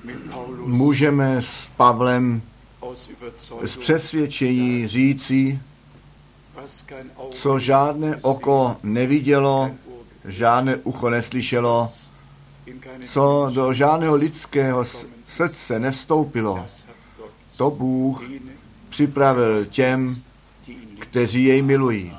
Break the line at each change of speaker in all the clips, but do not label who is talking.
můžeme s Pavlem z přesvědčení říci, co žádné oko nevidělo, žádné ucho neslyšelo, co do žádného lidského srdce nevstoupilo. To Bůh připravil těm, kteří jej milují.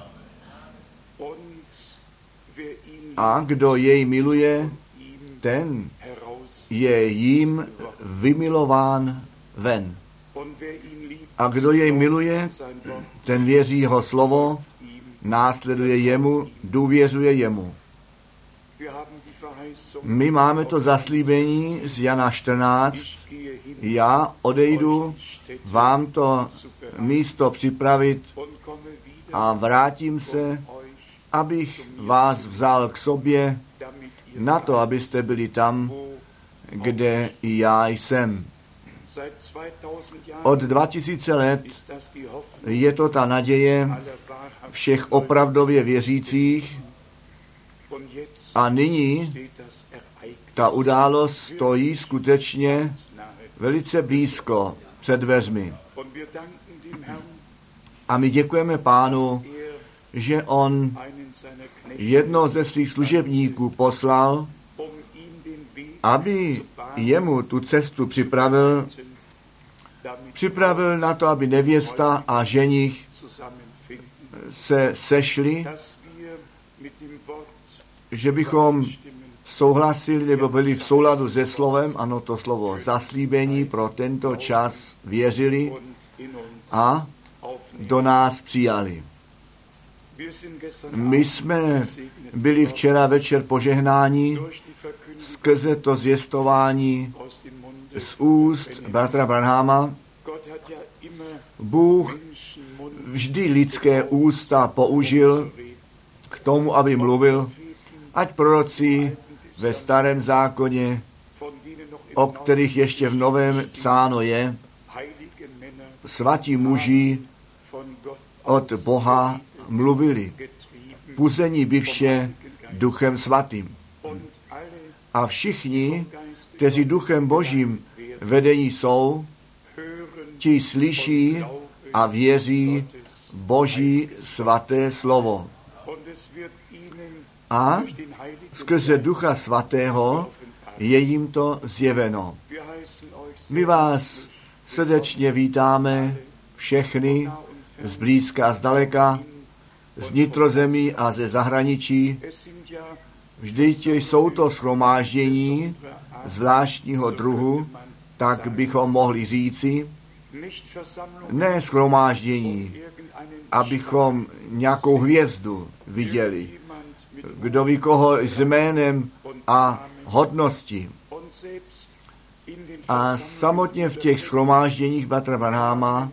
A kdo jej miluje, ten je jím vymilován ven. A kdo jej miluje, ten věří jeho slovo, následuje jemu, důvěřuje jemu. My máme to zaslíbení z Jana 14. Já odejdu vám to místo připravit a vrátím se, abych vás vzal k sobě na to, abyste byli tam, kde i já jsem. Od 2000 let je to ta naděje všech opravdově věřících a nyní ta událost stojí skutečně velice blízko před dveřmi. A my děkujeme Pánu, že on jednoho ze svých služebníků poslal, aby jemu tu cestu připravil na to, aby nevěsta a ženich se sešli, že bychom souhlasili nebo byli v souladu se slovem, ano, to slovo zaslíbení pro tento čas věřili a do nás přijali. My jsme byli včera večer požehnáni skrze to zvěstování z úst bratra Branhama. Bůh vždy lidské ústa použil k tomu, aby mluvil, ať proroci ve starém zákoně, o kterých ještě v novém psáno je, svatí muži od Boha mluvili, puzení byvše Duchem Svatým. A všichni, kteří Duchem Božím vedení jsou, ti slyší a věří Boží svaté slovo. A skrze Ducha Svatého je jim to zjeveno. My vás srdečně vítáme všechny z blízka a z daleka, z vnitrozemí a ze zahraničí. Vždyť jsou to shromáždění zvláštního druhu, tak bychom mohli říci, ne shromáždění, abychom nějakou hvězdu viděli, kdo ví koho s jménem a hodností. A samotně v těch shromážděních bratra Branhama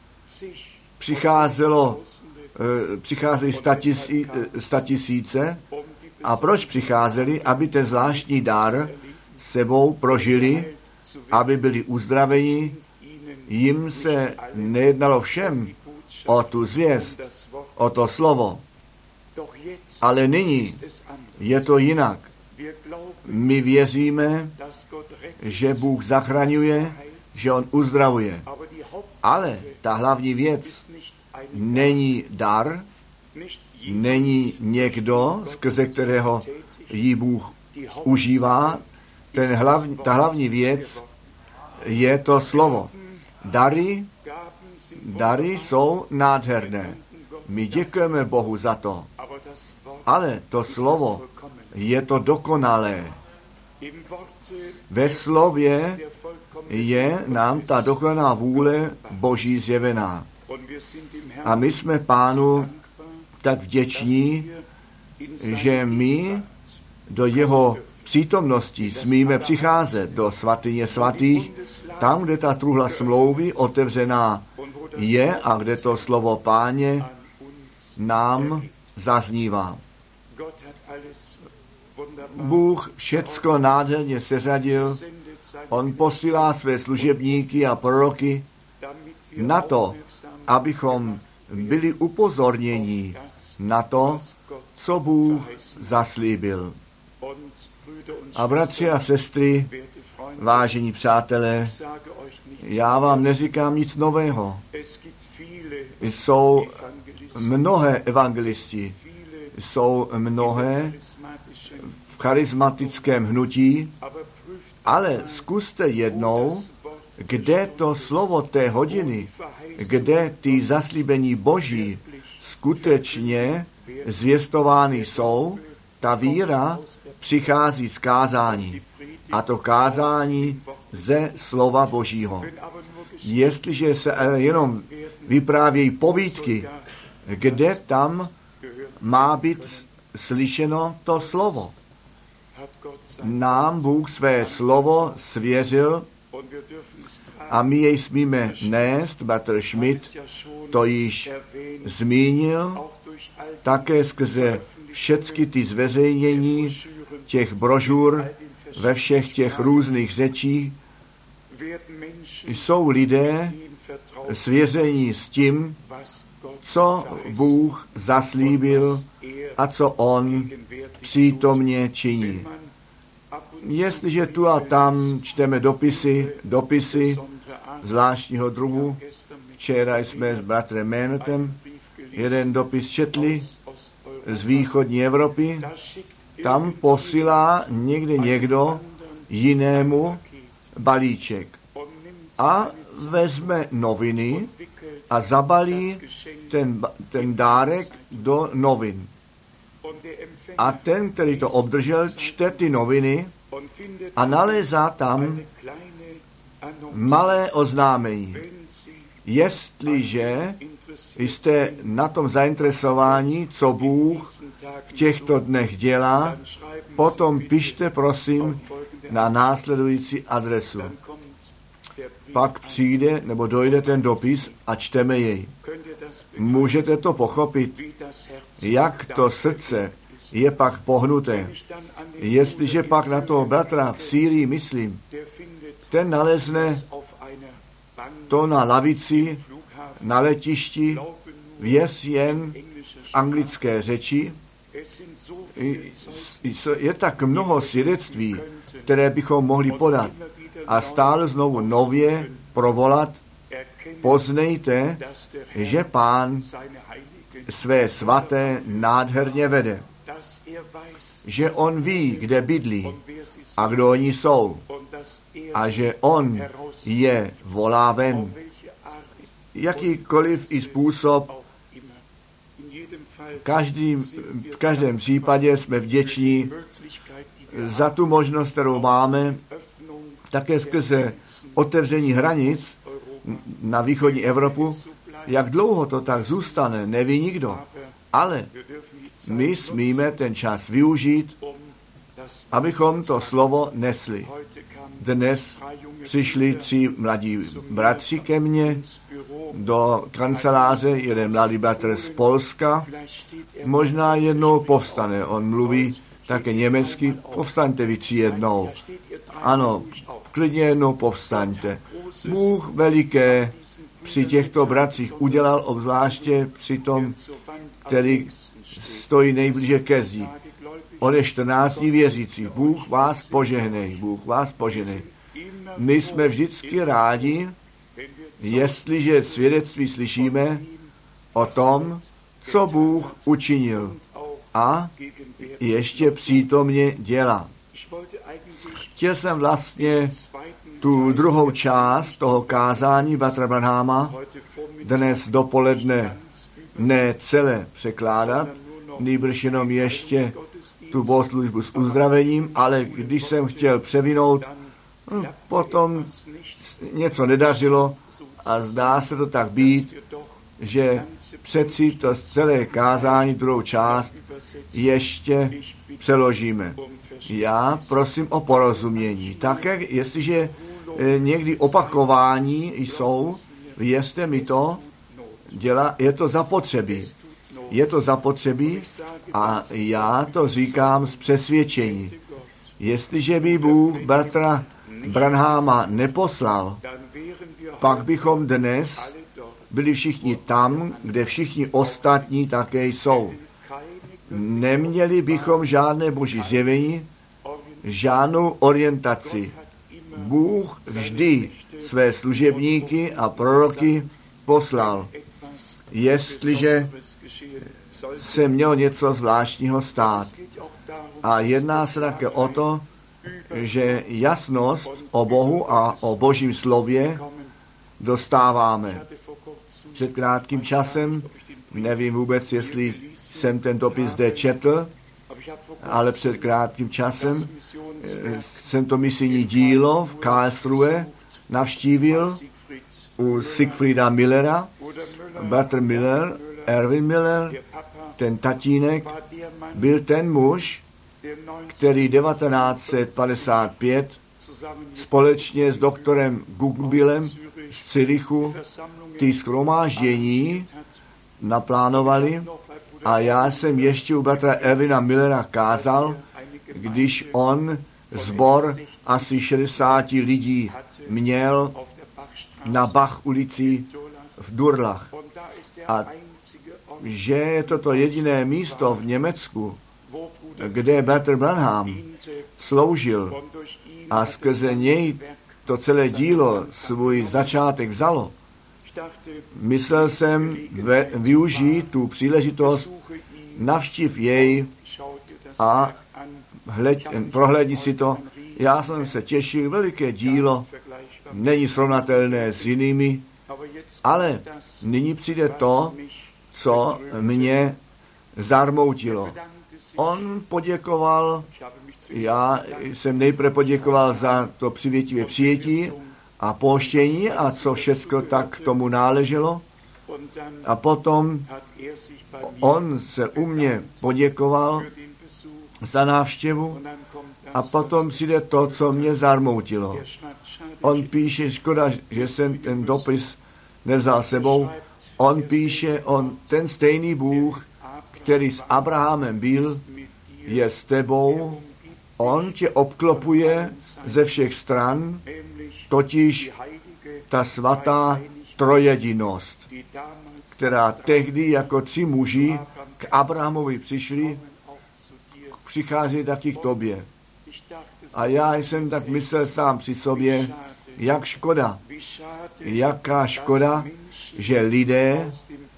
přicházeli statisíce. A proč přicházeli? Aby ten zvláštní dar sebou prožili, aby byli uzdraveni. Jim se nejednalo všem o tu zvěst, o to slovo. Ale nyní je to jinak. My věříme, že Bůh zachraňuje, že on uzdravuje. Ale ta hlavní věc není dar, není někdo, skrze kterého jí Bůh užívá. Ta hlavní věc je to slovo. Dary jsou nádherné. My děkujeme Bohu za to. Ale to slovo je to dokonalé. Ve slově je nám ta dokonalá vůle Boží zjevená. A my jsme Pánu tak vděční, že my do jeho přítomnosti smíme přicházet do svatyně svatých, tam, kde ta truhla smlouvy otevřená je a kde to slovo Páně nám zaznívá. Bůh všecko nádherně seřadil, on posílá své služebníky a proroky na to, abychom byli upozorněni na to, co Bůh zaslíbil. A bratři a sestry, Vážení přátelé, já vám neříkám nic nového. Jsou mnohé evangelisti, jsou mnohé v charismatickém hnutí, ale zkuste jednou, kde to slovo té hodiny, kde ty zaslíbení Boží skutečně zvěstovány jsou, ta víra přichází z kázání. A to kázání ze slova Božího. Jestliže se jenom vyprávějí povídky, kde tam má být slyšeno to slovo. Nám Bůh své slovo svěřil a my jej smíme nést. Bratr Schmidt to již zmínil, také skrze všechny ty zveřejnění těch brožur ve všech těch různých řečích. Jsou lidé svěření s tím, co Bůh zaslíbil a co on přítomně činí. Jestliže tu a tam čteme dopisy zvláštního druhu, včera jsme s bratrem Ménetem jeden dopis četli z východní Evropy, tam posílá někdo jinému balíček a vezme noviny a zabalí ten dárek do novin. A ten, který to obdržel, čte ty noviny a nalézá tam malé oznámení. Jestliže jste na tom zainteresováni, co Bůh v těchto dnech dělá, potom pište prosím na následující adresu. Pak přijde nebo dojde ten dopis a čteme jej. Můžete to pochopit, jak to srdce je pak pohnuté. Jestliže pak na toho bratra v Sýrii myslím, ten nalezne to na lavici, na letišti, věz jen v anglické řeči. Je tak mnoho svědectví, které bychom mohli podat a stále znovu nově provolat. Poznejte, že Pán své svaté nádherně vede. Že on ví, kde bydlí a kdo oni jsou. A že on je volá ven. Jakýkoliv i způsob, v každém případě jsme vděční za tu možnost, kterou máme, také skrze otevření hranic na východní Evropu. Jak dlouho to tak zůstane, neví nikdo. Ale my smíme ten čas využít, abychom to slovo nesli. Dnes přišli 3 mladí bratři ke mně do kanceláře, jeden mladý bratr z Polska, možná jednou povstane, on mluví také německy, povstaňte vy 3 jednou. Ano, klidně jednou povstaňte. Bůh veliké při těchto bratřích udělal, obzvláště při tom, který stojí nejblíže ke zdi. On je 14 dní věřící. Bůh vás požehnej, Bůh vás požehnej. My jsme vždycky rádi, jestliže svědectví slyšíme o tom, co Bůh učinil a ještě přítomně dělá. Chtěl jsem vlastně tu druhou část toho kázání bratra Branhama dnes dopoledne ne celé překládat, nýbrž jenom ještě tu bohoslužbu s uzdravením, ale když jsem chtěl převinout, potom něco nedařilo a zdá se to tak být, že přeci to celé kázání, druhou část, ještě přeložíme. Já prosím o porozumění. Také, jestliže někdy opakování jsou, věřte mi to, je to zapotřebí. Je to zapotřebí a já to říkám z přesvědčení. Jestliže by Bůh bratra Branhama neposlal, pak bychom dnes byli všichni tam, kde všichni ostatní také jsou. Neměli bychom žádné boží zjevení, žádnou orientaci. Bůh vždy své služebníky a proroky poslal. Jestliže se mělo něco zvláštního stát. A jedná se také o to, že jasnost o Bohu a o Božím slově dostáváme. Před krátkým časem, nevím vůbec, jestli jsem ten dopis zde četl, ale před krátkým časem jsem to misijní dílo v Karlsruhe navštívil u Siegfrieda Millera, bratr Miller, Erwin Miller, ten tatínek, byl ten muž, který 1955 společně s doktorem Guggenbillem z Zürichu ty shromáždění naplánovali a já jsem ještě u bratra Erwina Millera kázal, když on sbor asi 60 lidí měl na Bach ulici v Durlach. A že je toto jediné místo v Německu, kde bratr Branham sloužil a skrze něj to celé dílo svůj začátek vzalo. Myslel jsem využít tu příležitost, navštív jej a prohlédni si to. Já jsem se těšil, veliké dílo, není srovnatelné s jinými, ale nyní přijde to, co mě zarmoutilo. On poděkoval, já jsem nejprve poděkoval za to přivětivé přijetí a pouštění a co všechno tak k tomu náleželo. A potom on se u mě poděkoval za návštěvu a potom přijde to, co mě zarmoutilo. On píše, škoda, že jsem ten dopis nevzal sebou, on píše, ten stejný Bůh, který s Abrahamem byl, je s tebou, on tě obklopuje ze všech stran, totiž ta svatá trojedinost, která tehdy jako 3 muži k Abrahamovi přišli, přichází taky k tobě. A já jsem tak myslel sám při sobě, jak škoda, jaká škoda, že lidé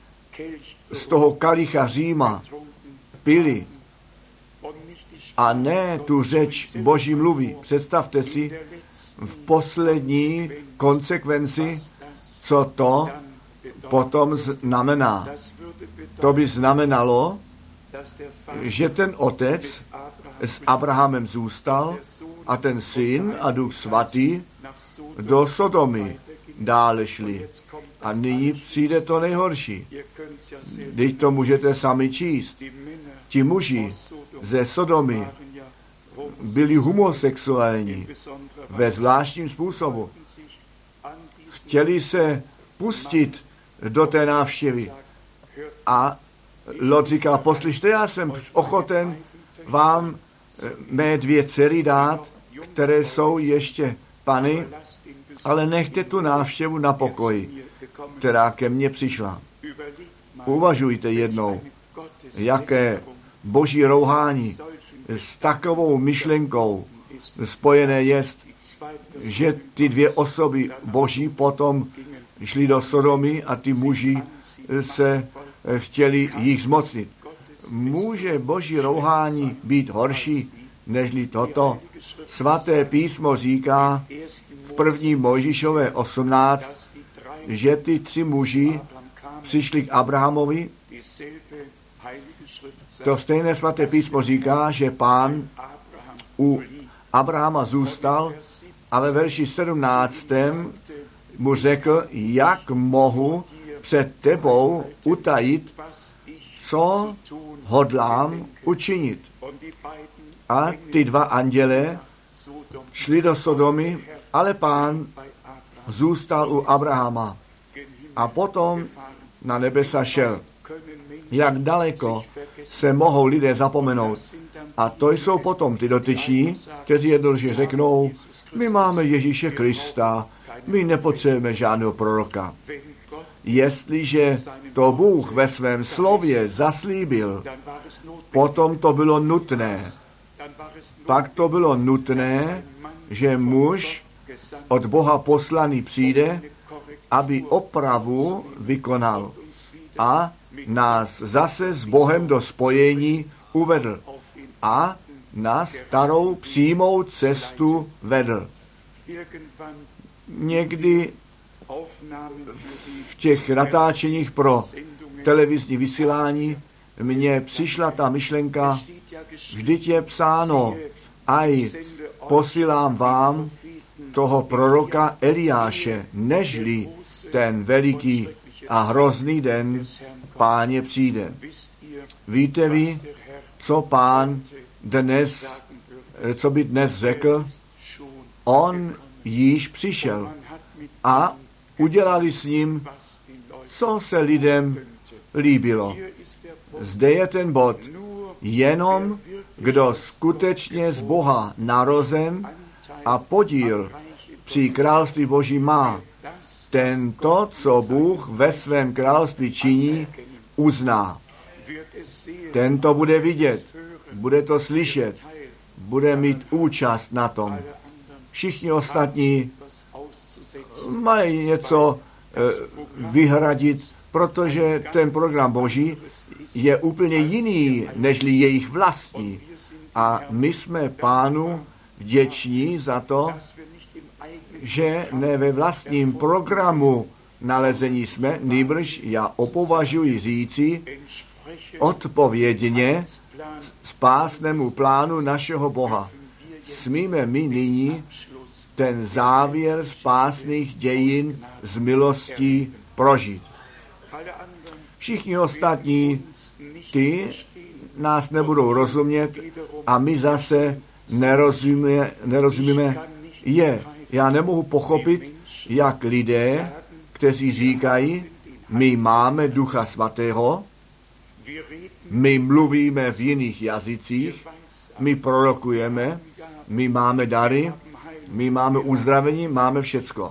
z toho kalicha Říma pili a ne tu řeč Boží mluví. Představte si v poslední konsekvenci, co to potom znamená. To by znamenalo, že ten otec s Abrahamem zůstal a ten syn a Duch Svatý do Sodomy dále šli. A nyní přijde to nejhorší. Když to můžete sami číst. Ti muži ze Sodomy byli homosexuální ve zvláštním způsobu. Chtěli se pustit do té návštěvy. A Lot říká, poslyšte, já jsem ochoten vám mé 2 dcery dát, které jsou ještě pany, ale nechte tu návštěvu na pokoji, která ke mně přišla. Uvažujte jednou, jaké boží rouhání s takovou myšlenkou spojené jest, že ty 2 osoby boží potom šli do Sodomy a ty muži se chtěli jich zmocnit. Může boží rouhání být horší, nežli toto? Svaté písmo říká v 1. Mojžíšové 18, že ty 3 muži přišli k Abrahamovi. To stejné svaté písmo říká, že Pán u Abrahama zůstal a ve verši 17. mu řekl, jak mohu před tebou utajit, co hodlám učinit. A ty 2 andělé šli do Sodomy, ale Pán zůstal u Abrahama a potom na nebesa šel. Jak daleko se mohou lidé zapomenout. A to jsou potom ty dotyční, kteří jednoduše řeknou, my máme Ježíše Krista, my nepotřebujeme žádného proroka. Jestliže to Bůh ve svém slově zaslíbil, potom to bylo nutné. Pak to bylo nutné, že muž od Boha poslaný přijde, aby opravu vykonal a nás zase s Bohem do spojení uvedl a na starou přímou cestu vedl. Někdy v těch natáčeních pro televizní vysílání mně přišla ta myšlenka, vždyť je psáno, aj posílám vám toho proroka Eliáše, nežli ten veliký a hrozný den Páně přijde. Víte vy, co Pán dnes, co by dnes řekl? On již přišel a udělali s ním, co se lidem líbilo. Zde je ten bod. Jenom kdo skutečně z Boha narozen a podíl při království Boží má, ten to, co Bůh ve svém království činí, uzná. Ten to bude vidět, bude to slyšet, bude mít účast na tom. Všichni ostatní mají něco vyhradit, protože ten program Boží je úplně jiný, nežli jejich vlastní. A my jsme Pánu vděční za to, že ne ve vlastním programu nalezení jsme, nýbrž já opovažuji říci odpovědně spásnému plánu našeho Boha. Smíme my nyní ten závěr spásných dějin z milostí prožít. Všichni ostatní, ty nás nebudou rozumět a my zase nerozumíme je. Já nemohu pochopit, jak lidé, kteří říkají, my máme Ducha Svatého, my mluvíme v jiných jazycích, my prorokujeme, my máme dary, my máme uzdravení, máme všecko.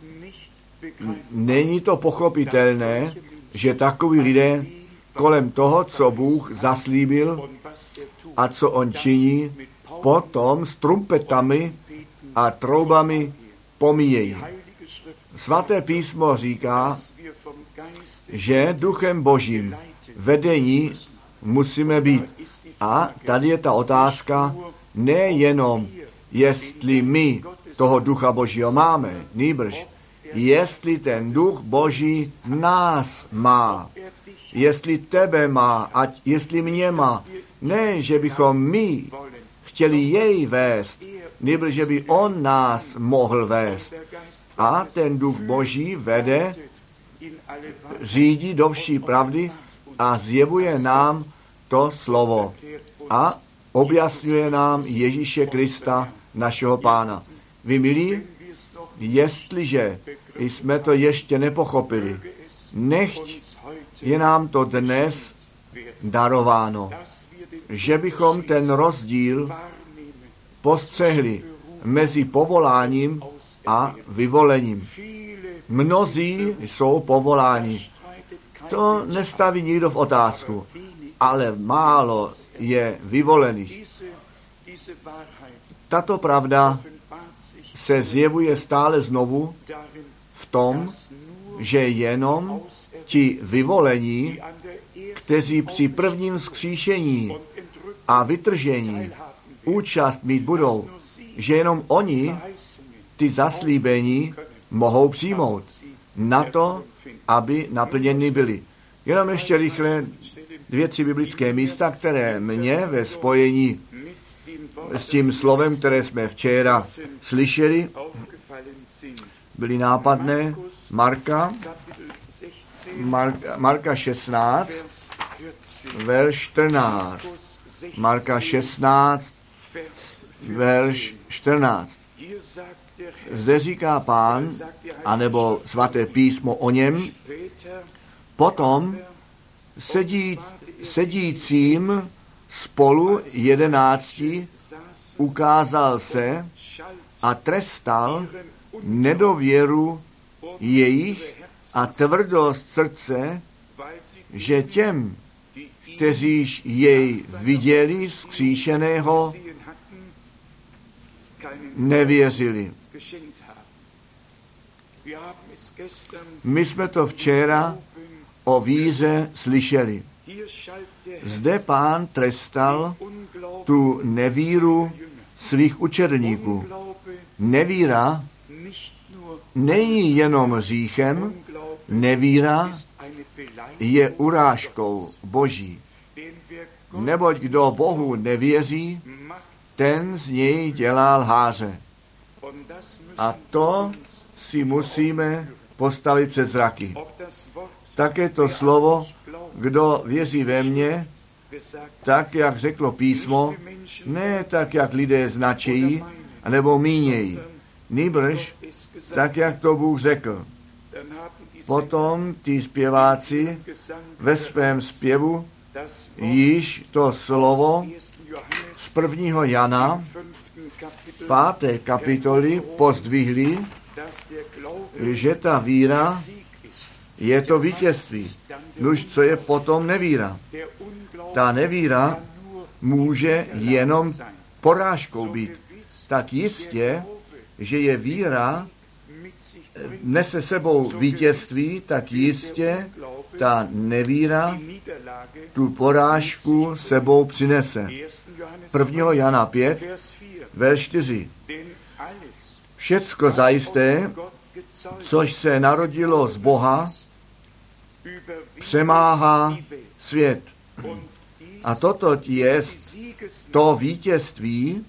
Není to pochopitelné, že takoví lidé kolem toho, co Bůh zaslíbil a co on činí, potom s trumpetami a troubami pomíjejí. Svaté písmo říká, že Duchem Božím vedení musíme být. A tady je ta otázka, nejenom jestli my toho Ducha Božího máme, nýbrž jestli ten Duch Boží nás má, jestli tebe má, jestli mě má. Ne, že bychom my chtěli jej vést, nýbrž že by on nás mohl vést. A ten Duch Boží vede, řídí do vší pravdy a zjevuje nám to slovo. A objasňuje nám Ježíše Krista, našeho Pána. Vy milí, jestliže jsme to ještě nepochopili, nechť je nám to dnes darováno, že bychom ten rozdíl postřehli mezi povoláním a vyvolením. Mnozí jsou povoláni. To nestaví nikdo v otázku, ale málo je vyvolených. Tato pravda se zjevuje stále znovu v tom, že jenom ti vyvolení, kteří při prvním vzkříšení a vytržení účast mít budou, že jenom oni ty zaslíbení mohou přijmout na to, aby naplněny byly. Jenom ještě rychle 2-3 biblické místa, které mě ve spojení s tím slovem, které jsme včera slyšeli, byly nápadné. Marka 16, verš 14. Marka 16, verš 14. Zde říká Pán, anebo svaté písmo o něm, potom sedícím spolu 11 ukázal se a trestal nedověru jejich a tvrdost srdce, že těm, kteří jej viděli vzkříšeného, nevěřili. My jsme to včera o víře slyšeli. Zde Pán trestal tu nevíru svých učedníků. Nevíra není jenom hříchem, nevíra je urážkou Boží. Neboť kdo Bohu nevěří, ten z něj dělá lháře. A to si musíme postavit před zraky. Také to slovo, kdo věří ve mně, tak, jak řeklo písmo, ne tak, jak lidé značejí, nebo mínějí. Nýbrž, tak, jak to Bůh řekl. Potom ty zpěváci ve svém zpěvu již to slovo z 1. Jana 5. kapitoly pozdvihli, že ta víra je to vítězství. Nuž, co je potom nevíra? Ta nevíra může jenom porážkou být. Tak jistě, že je víra, nese sebou vítězství, tak jistě ta nevíra tu porážku sebou přinese. 1. Jana 5, verš 4. Všecko zajisté, což se narodilo z Boha, přemáhá svět. A toto je to vítězství,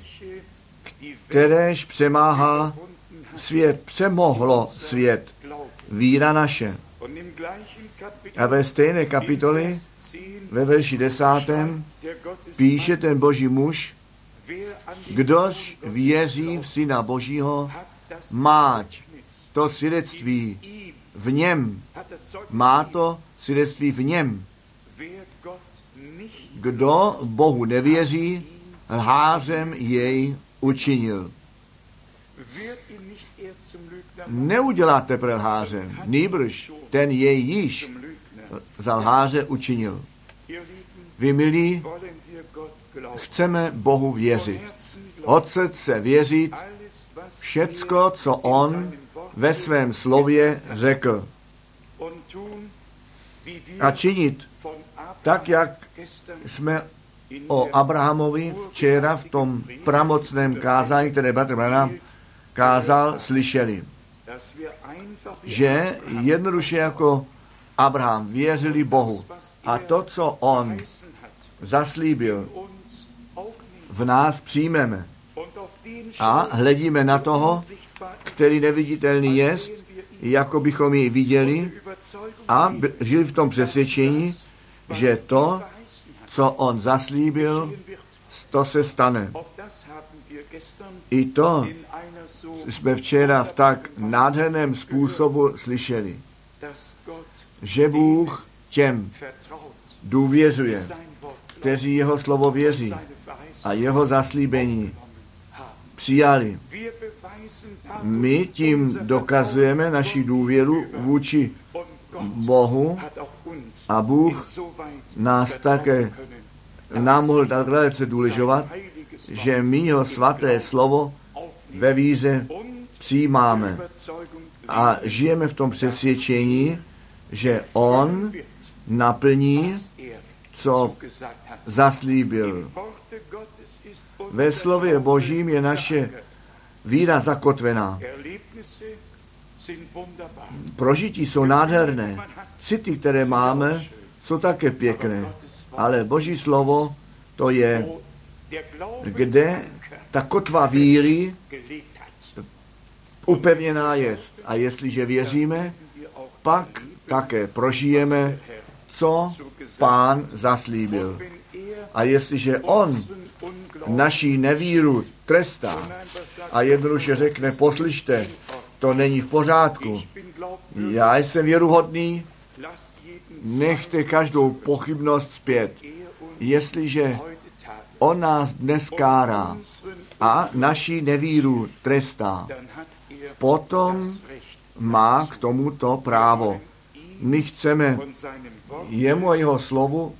kteréž přemáhá svět, přemohlo svět, víra naše. A ve stejné kapitoli, ve verši 10. píše ten Boží muž, kdož věří v Syna Božího, máť to svědectví v něm. Má to svědectví v něm. Kdo Bohu nevěří, lhářem jej učinil. Neudělá teprve lhářem, nýbrž ten jej již za lháře učinil. Vy, milí, chceme Bohu věřit. Od srdce věřit všecko, co on ve svém slově řekl. A činit tak, jak jsme o Abrahamovi včera v tom pramocném kázání, které bratr Branham kázal, slyšeli. Že jednoduše jako Abraham věřili Bohu. A to, co on zaslíbil, v nás přijmeme. A hledíme na toho, který neviditelný jest, jako bychom jej viděli, a žili v tom přesvědčení, že to, co on zaslíbil, to se stane. I to jsme včera v tak nádherném způsobu slyšeli, že Bůh těm důvěřuje, kteří jeho slovo věří a jeho zaslíbení přijali. My tím dokazujeme naši důvěru vůči Bohu a Bůh nás také nám mohl tak velice důležovat, že my jeho svaté slovo ve víře přijímáme a žijeme v tom přesvědčení, že on naplní, co zaslíbil. Ve slově Božím je naše víra zakotvená. Prožití jsou nádherné. City, které máme, jsou také pěkné. Ale Boží slovo, to je, kde ta kotva víry upevněná jest. A jestliže věříme, pak také prožijeme, co Pán zaslíbil. A jestliže on naší nevíru trestá a jednoduše řekne, poslyšte, to není v pořádku, já jsem věruhodný, nechte každou pochybnost zpět. Jestliže on nás dnes kárá a naší nevíru trestá, potom má k tomuto právo. My chceme jemu a jeho slovu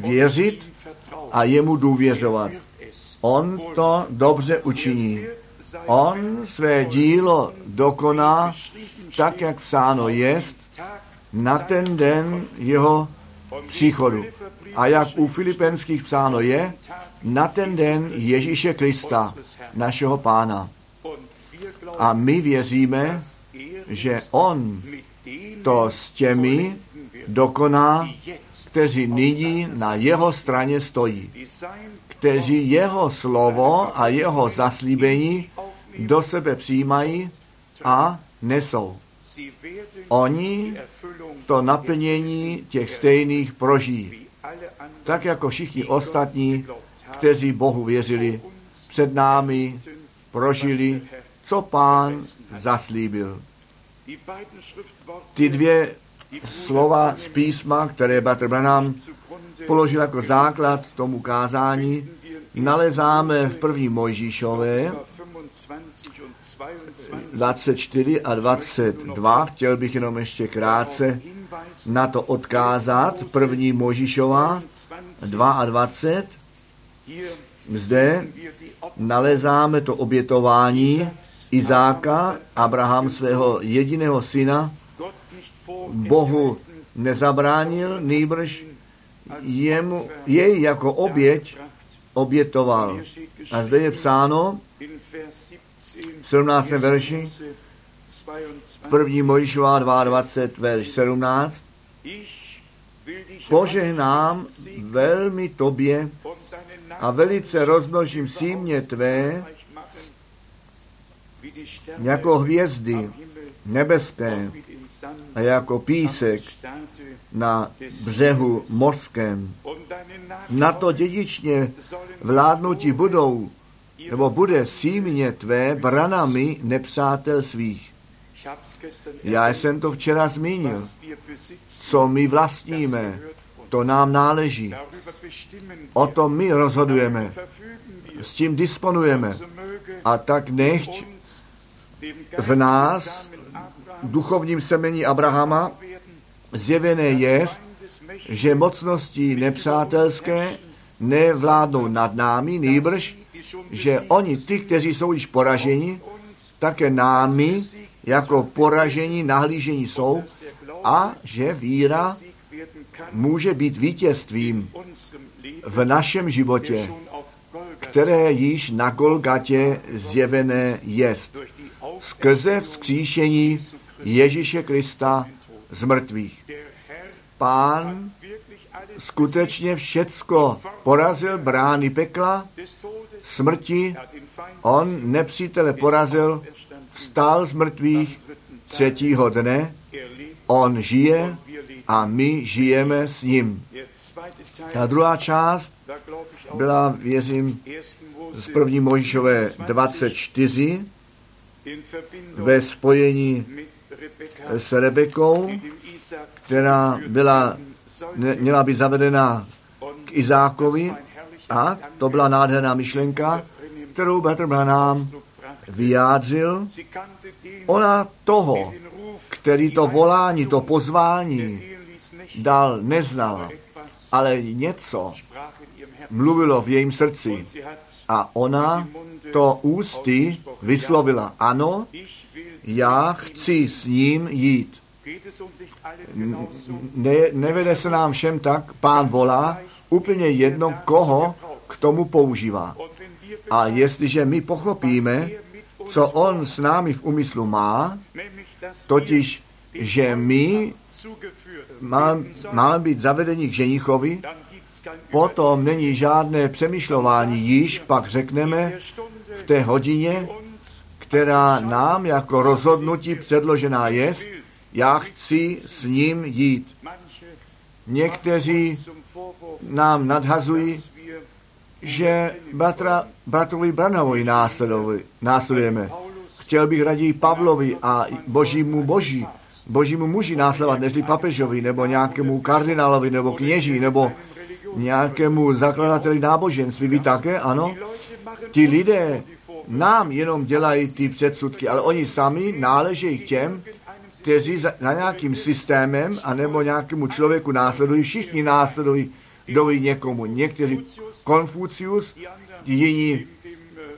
věřit a jemu důvěřovat. On to dobře učiní. On své dílo dokoná, tak jak psáno jest, na ten den jeho příchodu. A jak u Filipenských psáno je, na ten den Ježíše Krista, našeho Pána. A my věříme, že on to s těmi dokoná, kteří nyní na jeho straně stojí, kteří jeho slovo a jeho zaslíbení do sebe přijímají a nesou. Oni to naplnění těch stejných prožijí, tak jako všichni ostatní, kteří Bohu věřili, před námi prožili, co Pán zaslíbil. Ty dvě slova z písma, které Bratr Branham položil jako základ tomu kázání, nalezáme v 1. Mojžíšové 24 a 22. Chtěl bych jenom ještě krátce na to odkázat. 1. Mojžíšova 22. Zde nalezáme to obětování Izáka, Abraham svého jediného syna, Bohu nezabránil, nýbrž jej jako oběť obětoval. A zde je psáno v 17. verši 1. Mojžíšova 22, verš 17. Požehnám velmi tobě a velice rozmnožím símě tvé jako hvězdy nebeské a jako písek na břehu mořském. Na to dědičně vládnutí budou, nebo bude símě tvé branami nepřátel svých. Já jsem to včera zmínil. Co my vlastníme, to nám náleží. O tom my rozhodujeme. S tím disponujeme. A tak nechť v nás, duchovním semení Abrahama, zjevené jest, že mocnosti nepřátelské nevládnou nad námi, nýbrž, že oni, ty, kteří jsou již poraženi, také námi jako poražení, nahlížení jsou a že víra může být vítězstvím v našem životě, které již na Golgatě zjevené jest. Skrze vzkříšení Ježíše Krista z mrtvých. Pán skutečně všecko porazil, brány pekla, smrti, on nepřítele porazil, vstal z mrtvých 3. dne, on žije a my žijeme s ním. Ta druhá část byla, věřím, z 1. Mojžíšové 24 ve spojení s Rebekou, která měla být zavedena k Izákovi, a to byla nádherná myšlenka, kterou Bratr Branham vyjádřil. Ona toho, který to volání, to pozvání dal, neznala, ale něco mluvilo v jejím srdci. A ona to ústy vyslovila. Ano, já chci s ním jít. Nevede se nám všem tak, Pán volá, úplně jedno, koho k tomu používá. A jestliže my pochopíme, co on s námi v úmyslu má, totiž, že my máme být zavedeni k ženichovi, potom není žádné přemýšlování, již pak řekneme v té hodině, která nám jako rozhodnutí předložená jest, já chci s ním jít. Někteří nám nadhazují, že bratrovi Branhamovi následujeme. Chtěl bych raději Pavlovi a božímu muži následovat, nežli papežovi, nebo nějakému kardinálovi, nebo kněži, nebo nějakému zakladateli náboženství. Vy také, ano? Ti lidé nám jenom dělají ty předsudky, ale oni sami náležejí těm, kteří za nějakým systémem anebo nějakému člověku následují. Všichni následují někomu. Někteří Konfucius, jiní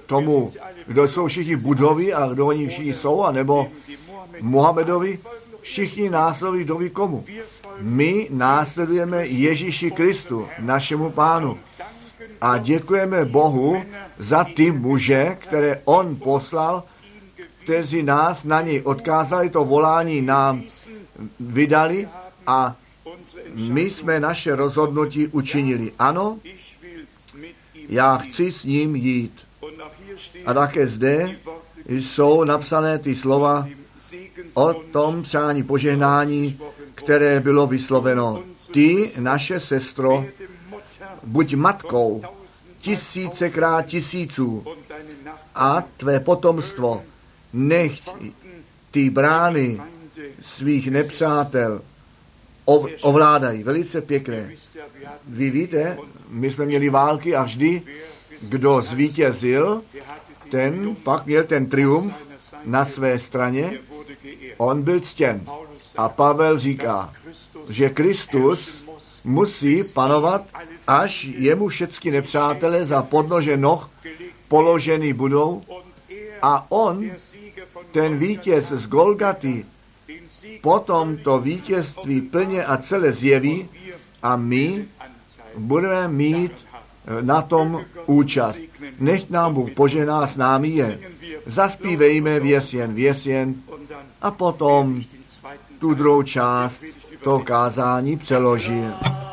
tomu, kdo jsou všichni Budhovi a kdo oni všichni jsou, anebo Mohamedovi, všichni následují kdo komu. My následujeme Ježíši Kristu, našemu Pánu. A děkujeme Bohu za ty muže, které on poslal, kteří nás na něj odkázali, to volání nám vydali a my jsme naše rozhodnutí učinili. Ano, já chci s ním jít. A také zde jsou napsané ty slova o tom přání požehnání, které bylo vysloveno. Ty, naše sestro, buď matkou tisícekrát tisíců a tvé potomstvo nechť ty brány svých nepřátel ovládají. Velice pěkné. Vy víte, my jsme měli války a vždy, kdo zvítězil, ten pak měl ten triumf na své straně, on byl ctěn. A Pavel říká, že Kristus musí panovat, až jemu všechny nepřátelé za podnože noh položeny budou a on, ten vítěz z Golgaty, potom to vítězství plně a celé zjeví a my budeme mít na tom účast. Nechť nám Bůh požehná, s námi je. Zaspívejme věř jen a potom tu druhou část toho kázání přeložím.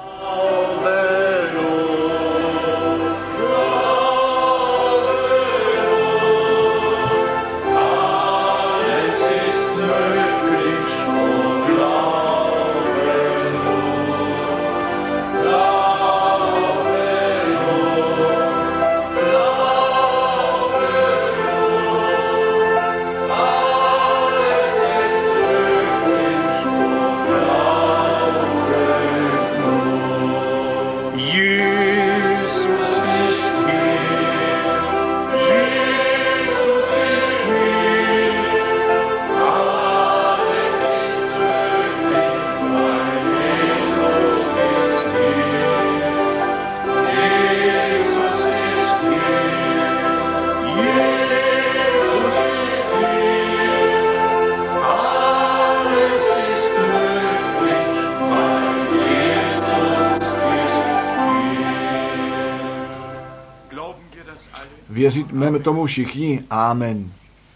Věříme tomu všichni? Amen.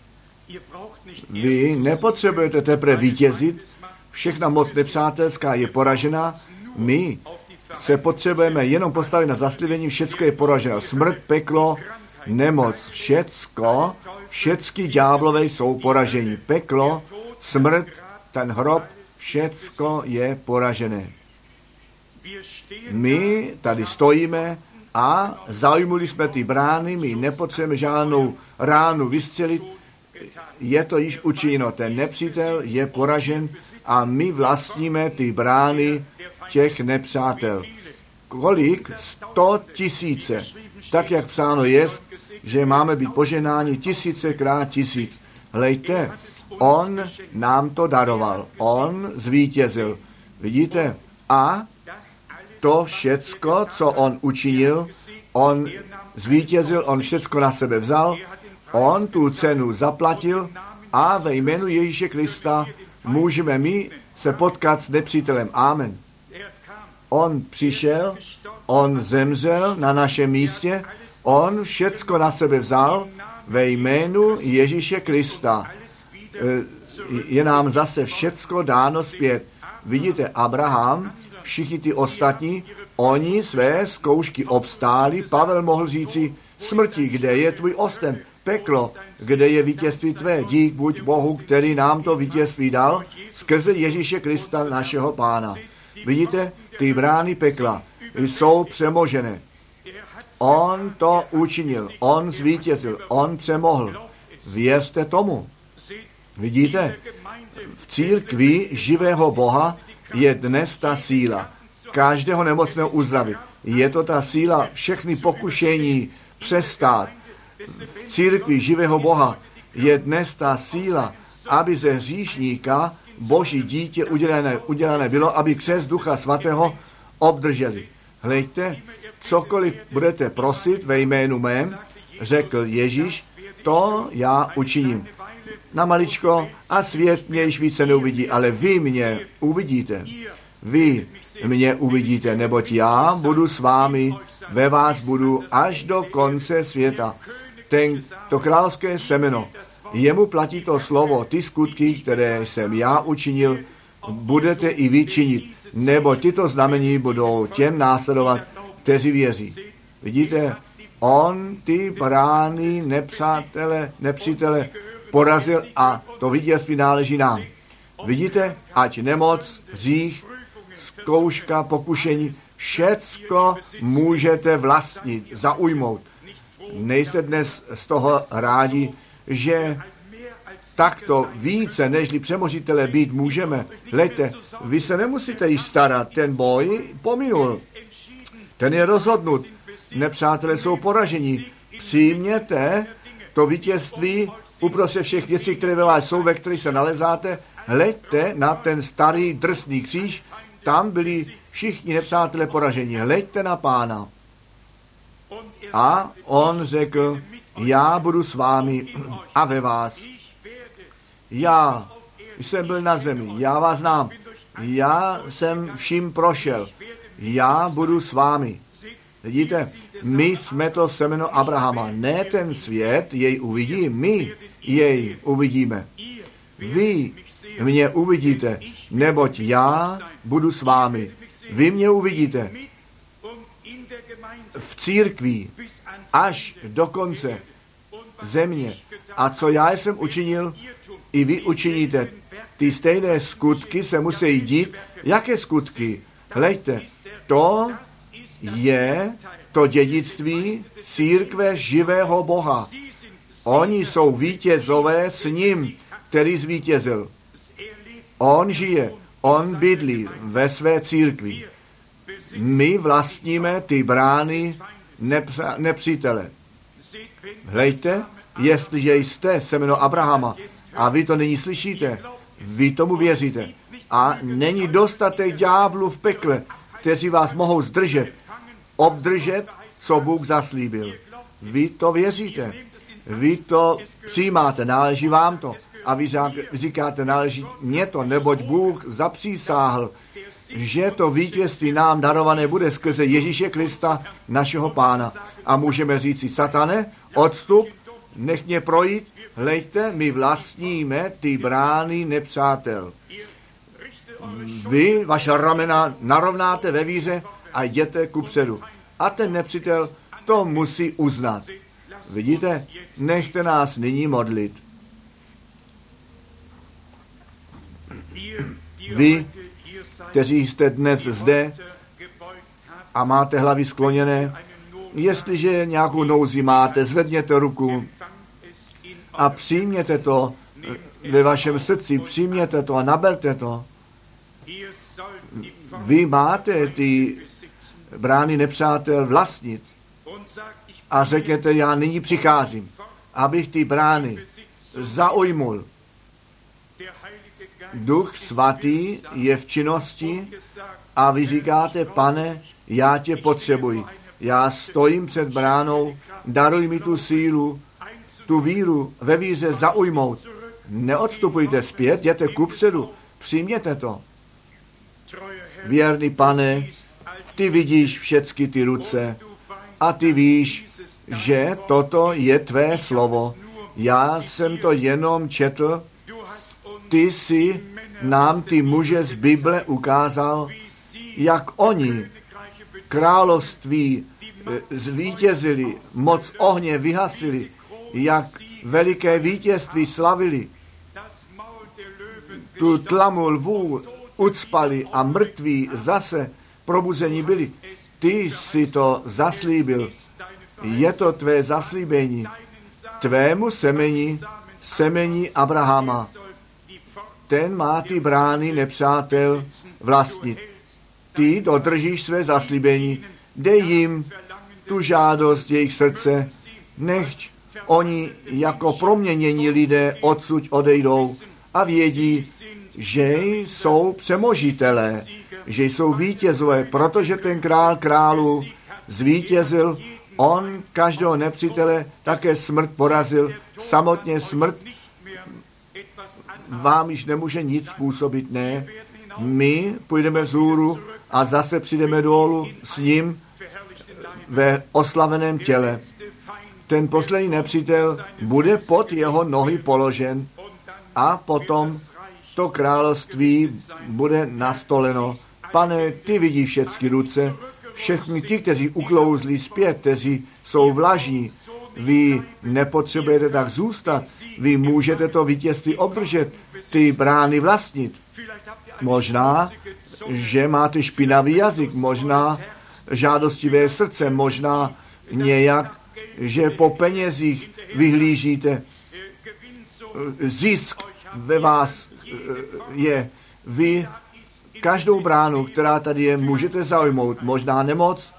Vy nepotřebujete teprve vítězit, všechna moc nepřátelská je poražena, my se potřebujeme jenom postavit na zaslíbení, všecko je poraženo. Smrt, peklo, nemoc, všecky ďáblové jsou poraženi. Peklo, smrt, ten hrob, všecko je poražené. My tady stojíme a zaujmuli jsme ty brány, my nepotřebujeme žádnou ránu vystřelit, je to již učiněno, ten nepřítel je poražen a my vlastníme ty brány těch nepřátel. Kolik? 100 000. Tak, jak psáno je, že máme být požehnáni tisícekrát tisíc. Hlejte, on nám to daroval, on zvítězil. Vidíte? A to všecko, co on učinil, on zvítězil, on všecko na sebe vzal, on tu cenu zaplatil a ve jménu Ježíše Krista můžeme my se potkat s nepřítelem. Amen. On přišel, on zemřel na našem místě, on všecko na sebe vzal ve jménu Ježíše Krista. Je nám zase všecko dáno zpět. Vidíte, Abraham, všichni ty ostatní, oni své zkoušky obstáli. Pavel mohl říci, smrti, kde je tvůj osten? Peklo, kde je vítězství tvé? Dík buď Bohu, který nám to vítězství dal skrze Ježíše Krista, našeho Pána. Vidíte, ty brány pekla jsou přemožené. On to učinil, on zvítězil, on přemohl. Věřte tomu. Vidíte, v církvi živého Boha je dnes ta síla každého nemocného uzdravit. Je to ta síla všechny pokušení přestát. V církvi živého Boha je dnes ta síla, aby ze hříšníka Boží dítě udělané bylo, aby křest Ducha Svatého obdrželi. Hleďte, cokoliv budete prosit ve jménu mém, řekl Ježíš, to já učiním. Na maličko a svět mě již více neuvidí, ale vy mě uvidíte. Vy mě uvidíte, neboť já budu s vámi, ve vás budu až do konce světa. To královské semeno, jemu platí to slovo, ty skutky, které jsem já učinil, budete i vy činit, nebo tyto znamení budou těm následovat, kteří věří. Vidíte, on ty brány nepřítele porazil a to vítězství náleží nám. Vidíte, ať nemoc, hřích, zkouška, pokušení, všecko můžete vlastnit, zaujmout. Nejste dnes z toho rádi, že takto více, nežli přemožitele být můžeme. Hleďte, vy se nemusíte již starat, ten boj pominul. Ten je rozhodnut. Nepřátelé jsou poraženi. Přijměte to vítězství uprostřed všech věcí, které ve vás jsou, ve kterých se nalezáte. Hleďte na ten starý drsný kříž, tam byli všichni nepřátelé poraženi. Hleďte na Pána. A on řekl, já budu s vámi a ve vás. Já jsem byl na zemi, já vás znám, já jsem vším prošel, já budu s vámi. Vidíte, my jsme to semeno Abrahama, ne ten svět jej uvidí, my jej uvidíme. Vy mě uvidíte, neboť já budu s vámi. Vy mě uvidíte v církvi až do konce země. A co já jsem učinil, i vy učiníte. Ty stejné skutky se musí dít. Jaké skutky? Hleďte, to je to dědictví církve živého Boha. Oni jsou vítězové s ním, který zvítězil. On žije, on bydlí ve své církvi. My vlastníme ty brány nepřítele. Hleďte, jestliže jste semeno Abrahama a vy to nyní slyšíte, vy tomu věříte a není dostatek ďáblů v pekle, kteří vás mohou zdržet, obdržet, co Bůh zaslíbil. Vy to věříte, vy to přijímáte, náleží vám to a vy říkáte, náleží mně to, neboť Bůh zapřísáhl, že to vítězství nám darované bude skrze Ježíše Krista, našeho Pána. A můžeme říci, Satane, odstup, nech mě projít, hleďte, my vlastníme ty brány nepřátel. Vy vaše ramena narovnáte ve víře a jděte kupředu. A ten nepřítel to musí uznat. Vidíte, nechte nás nyní modlit. Vy, kteří jste dnes zde a máte hlavy skloněné, jestliže nějakou nouzi máte, zvedněte ruku a přijměte to ve vašem srdci, přijměte to a naberte to. Vy máte ty brány nepřátel vlastnit a řekněte, já nyní přicházím, abych ty brány zaujmul. Duch svatý je v činnosti a vy říkáte, Pane, já tě potřebuji. Já stojím před bránou, daruj mi tu sílu, tu víru ve víře zaujmout. Neodstupujte zpět, jděte kupředu, přijměte to. Věrný Pane, ty vidíš všechny ty ruce a ty víš, že toto je tvé slovo. Já jsem to jenom četl, ty jsi nám ty muže z Bible ukázal, jak oni království zvítězili, moc ohně vyhasili, jak veliké vítězství slavili. Tu tlamu lvů ucpali a mrtví zase probuzení byli. Ty jsi to zaslíbil. Je to tvé zaslíbení. Tvému semení Abrahama. Ten má ty brány nepřátel vlastnit. Ty dodržíš své zaslíbení. Dej jim tu žádost jejich srdce. Nechť oni jako proměnění lidé odsud odejdou a vědí, že jsou přemožitelé, že jsou vítězové, protože ten král králů zvítězil On každého nepřítele také smrt porazil. Samotně smrt vám již nemůže nic způsobit, ne. My půjdeme vzhůru a zase přijdeme dolů s ním ve oslaveném těle. Ten poslední nepřítel bude pod jeho nohy položen a potom to království bude nastoleno. Pane, ty vidíš všechny ruce, všechny ty, kteří uklouzli zpět, kteří jsou vlažní. Vy nepotřebujete tak zůstat, vy můžete to vítězství obdržet, ty brány vlastnit. Možná, že máte špinavý jazyk, možná žádostivé srdce, možná nějak, že po penězích vyhlížíte. Zisk ve vás je. Vy každou bránu, která tady je, můžete zaujmout. Možná nemoc.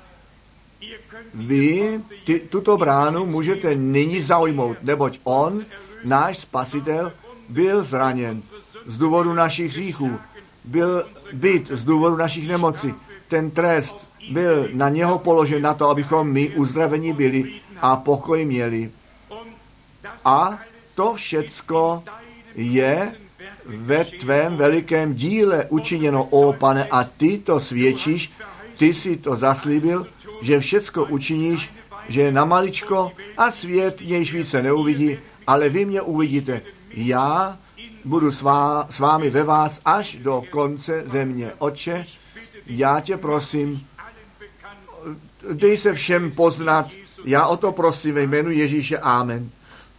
Vy tuto bránu můžete nyní zaujmout, neboť on, náš spasitel, byl zraněn z důvodu našich hříchů. Byl byt z důvodu našich nemocí. Ten trest byl na něho položen na to, abychom my uzdraveni byli a pokoj měli. A to všecko je ve tvém velikém díle učiněno, ó Pane, a ty to svědčíš, ty si to zaslíbil, že všecko učiníš, že na maličko a svět mě již více neuvidí, ale vy mě uvidíte. Já budu s vámi ve vás až do konce země. Otče, já tě prosím, dej se všem poznat, já o to prosím ve jménu Ježíše, amen.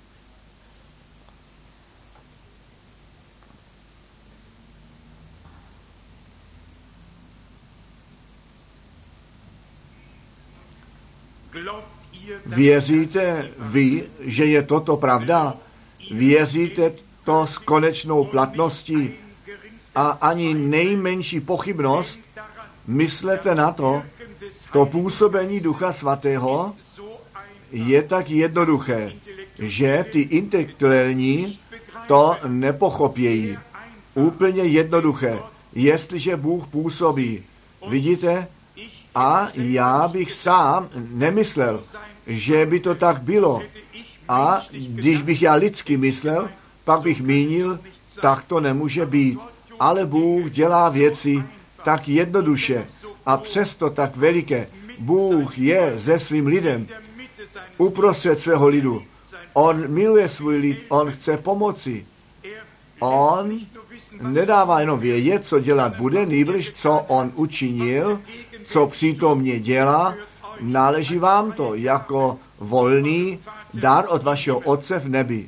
Věříte vy, že je toto pravda? Věříte to s konečnou platností a ani nejmenší pochybnost? Myslete na to, to působení Ducha Svatého je tak jednoduché, že ty intelektuální to nepochopějí. Úplně jednoduché, jestliže Bůh působí. Vidíte? A já bych sám nemyslel, že by to tak bylo. A když bych já lidsky myslel, pak bych mínil, tak to nemůže být. Ale Bůh dělá věci tak jednoduše a přesto tak veliké. Bůh je se svým lidem uprostřed svého lidu. On miluje svůj lid, on chce pomoci. On nedává jenom vědět, co dělat bude, nýbrž co on učinil, co přítomně dělá, náleží vám to jako volný dar od vašeho Otce v nebi.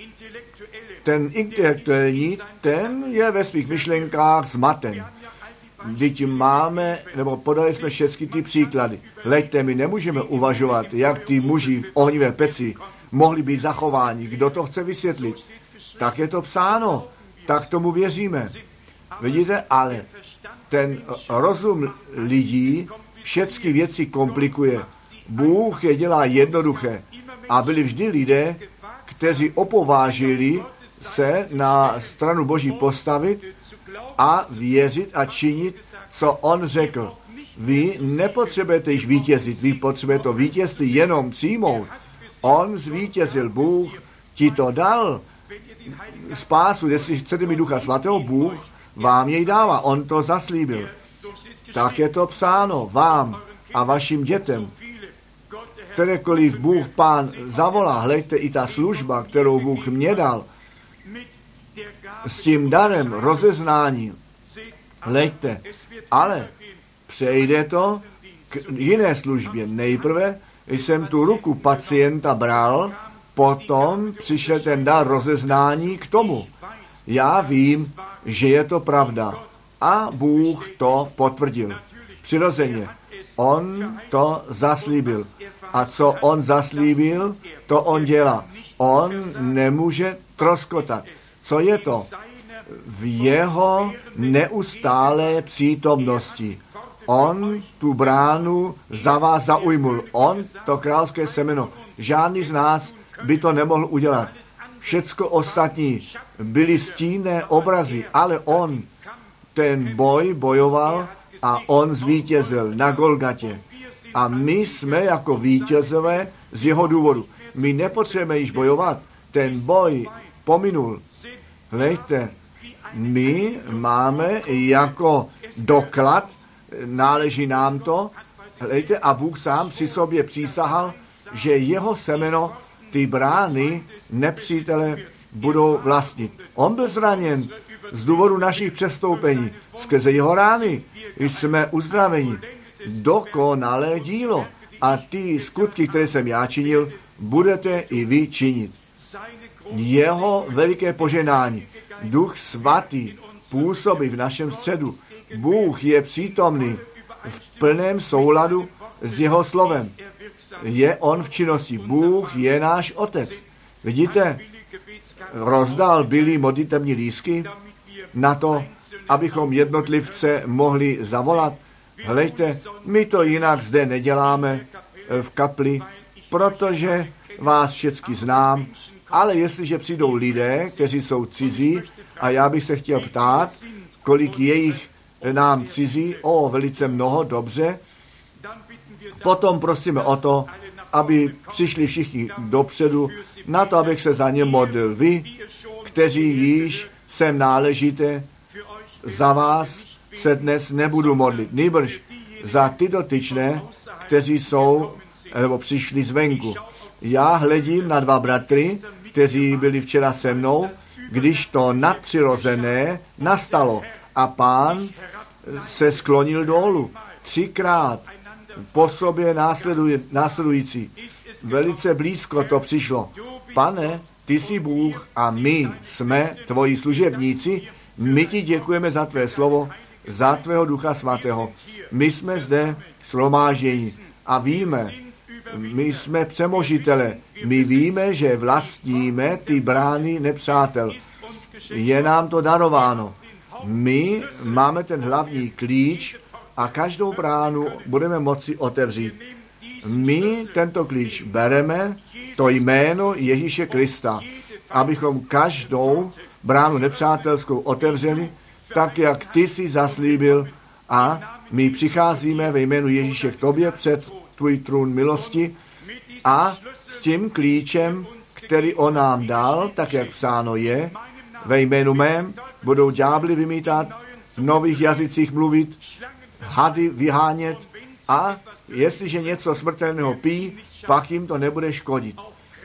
Ten intelektuální, ten je ve svých myšlenkách zmaten. Vždyť máme, nebo podali jsme všechny ty příklady. Hleďte, my nemůžeme uvažovat, jak ty muži v ohnivé peci mohli být zachováni. Kdo to chce vysvětlit? Tak je to psáno, tak tomu věříme. Vidíte, ale ten rozum lidí všechny věci komplikuje. Bůh je dělá jednoduché. A byli vždy lidé, kteří opovážili se na stranu Boží postavit a věřit a činit, co on řekl. Vy nepotřebujete již vítězit, vy potřebujete to vítězství jenom přijmout. On zvítězil, Bůh ti to dal. Spásu, jestli chcete mít Ducha Svatého, Bůh vám jej dává, on to zaslíbil. Tak je to psáno vám a vašim dětem. Kterékoliv Bůh Pán zavolá, hleďte i ta služba, kterou Bůh mě dal, s tím darem rozeznání, hleďte, ale přejde to k jiné službě. Nejprve jsem tu ruku pacienta bral, potom přišel ten dar rozeznání k tomu. Já vím, že je to pravda. A Bůh to potvrdil. Přirozeně. On to zaslíbil. A co on zaslíbil, to on dělá. On nemůže troskotat. Co je to? V jeho neustálé přítomnosti. On tu bránu za vás zaujmul. On to královské semeno. Žádný z nás by to nemohl udělat. Všecko ostatní byly stínné obrazy, ale on ten boj bojoval a on zvítězil na Golgatě. A my jsme jako vítězové z jeho důvodu. My nepotřebujeme již bojovat. Ten boj pominul. Hleďte, my máme jako doklad, náleží nám to, hleďte, a Bůh sám při sobě přísahal, že jeho semeno, ty brány nepřítele budou vlastnit. On byl zraněn z důvodu našich přestoupení. Skrze jeho rány jsme uzdraveni. Dokonalé dílo. A ty skutky, které jsem já činil, budete i vy činit. Jeho veliké poženání. Duch svatý působí v našem středu. Bůh je přítomný v plném souladu s jeho slovem. Je on v činnosti. Bůh je náš otec. Vidíte, rozdal byly modlitební lístky na to, abychom jednotlivce mohli zavolat. Hleďte, my to jinak zde neděláme v kapli, protože vás všechny znám, ale jestliže přijdou lidé, kteří jsou cizí, a já bych se chtěl ptát, kolik je jich nám cizí, velice mnoho, dobře, potom prosíme o to, aby přišli všichni dopředu, na to, abych se za ně modlil. Vy, kteří již sem náležíte, za vás se dnes nebudu modlit. Nýbrž za ty dotyčné, kteří jsou, nebo přišli zvenku. Já hledím na dva bratry, kteří byli včera se mnou, když to nadpřirozené nastalo a Pán se sklonil dolů. 3krát po sobě následující. Velice blízko to přišlo. Pane, ty jsi Bůh a my jsme tvoji služebníci. My ti děkujeme za tvé slovo, za tvého Ducha Svatého. My jsme zde shromážděni a víme, my jsme přemožitele. My víme, že vlastníme ty brány nepřátel. Je nám to darováno. My máme ten hlavní klíč a každou bránu budeme moci otevřít. My tento klíč bereme, to jméno Ježíše Krista, abychom každou bránu nepřátelskou otevřeli, tak jak ty jsi zaslíbil, a my přicházíme ve jménu Ježíše k tobě před tvůj trůn milosti a s tím klíčem, který on nám dal, tak jak psáno je, ve jménu mém budou ďábly vymítat, v nových jazycích mluvit, hady vyhánět a jestliže něco smrtelného pijí, pak jim to nebude škodit.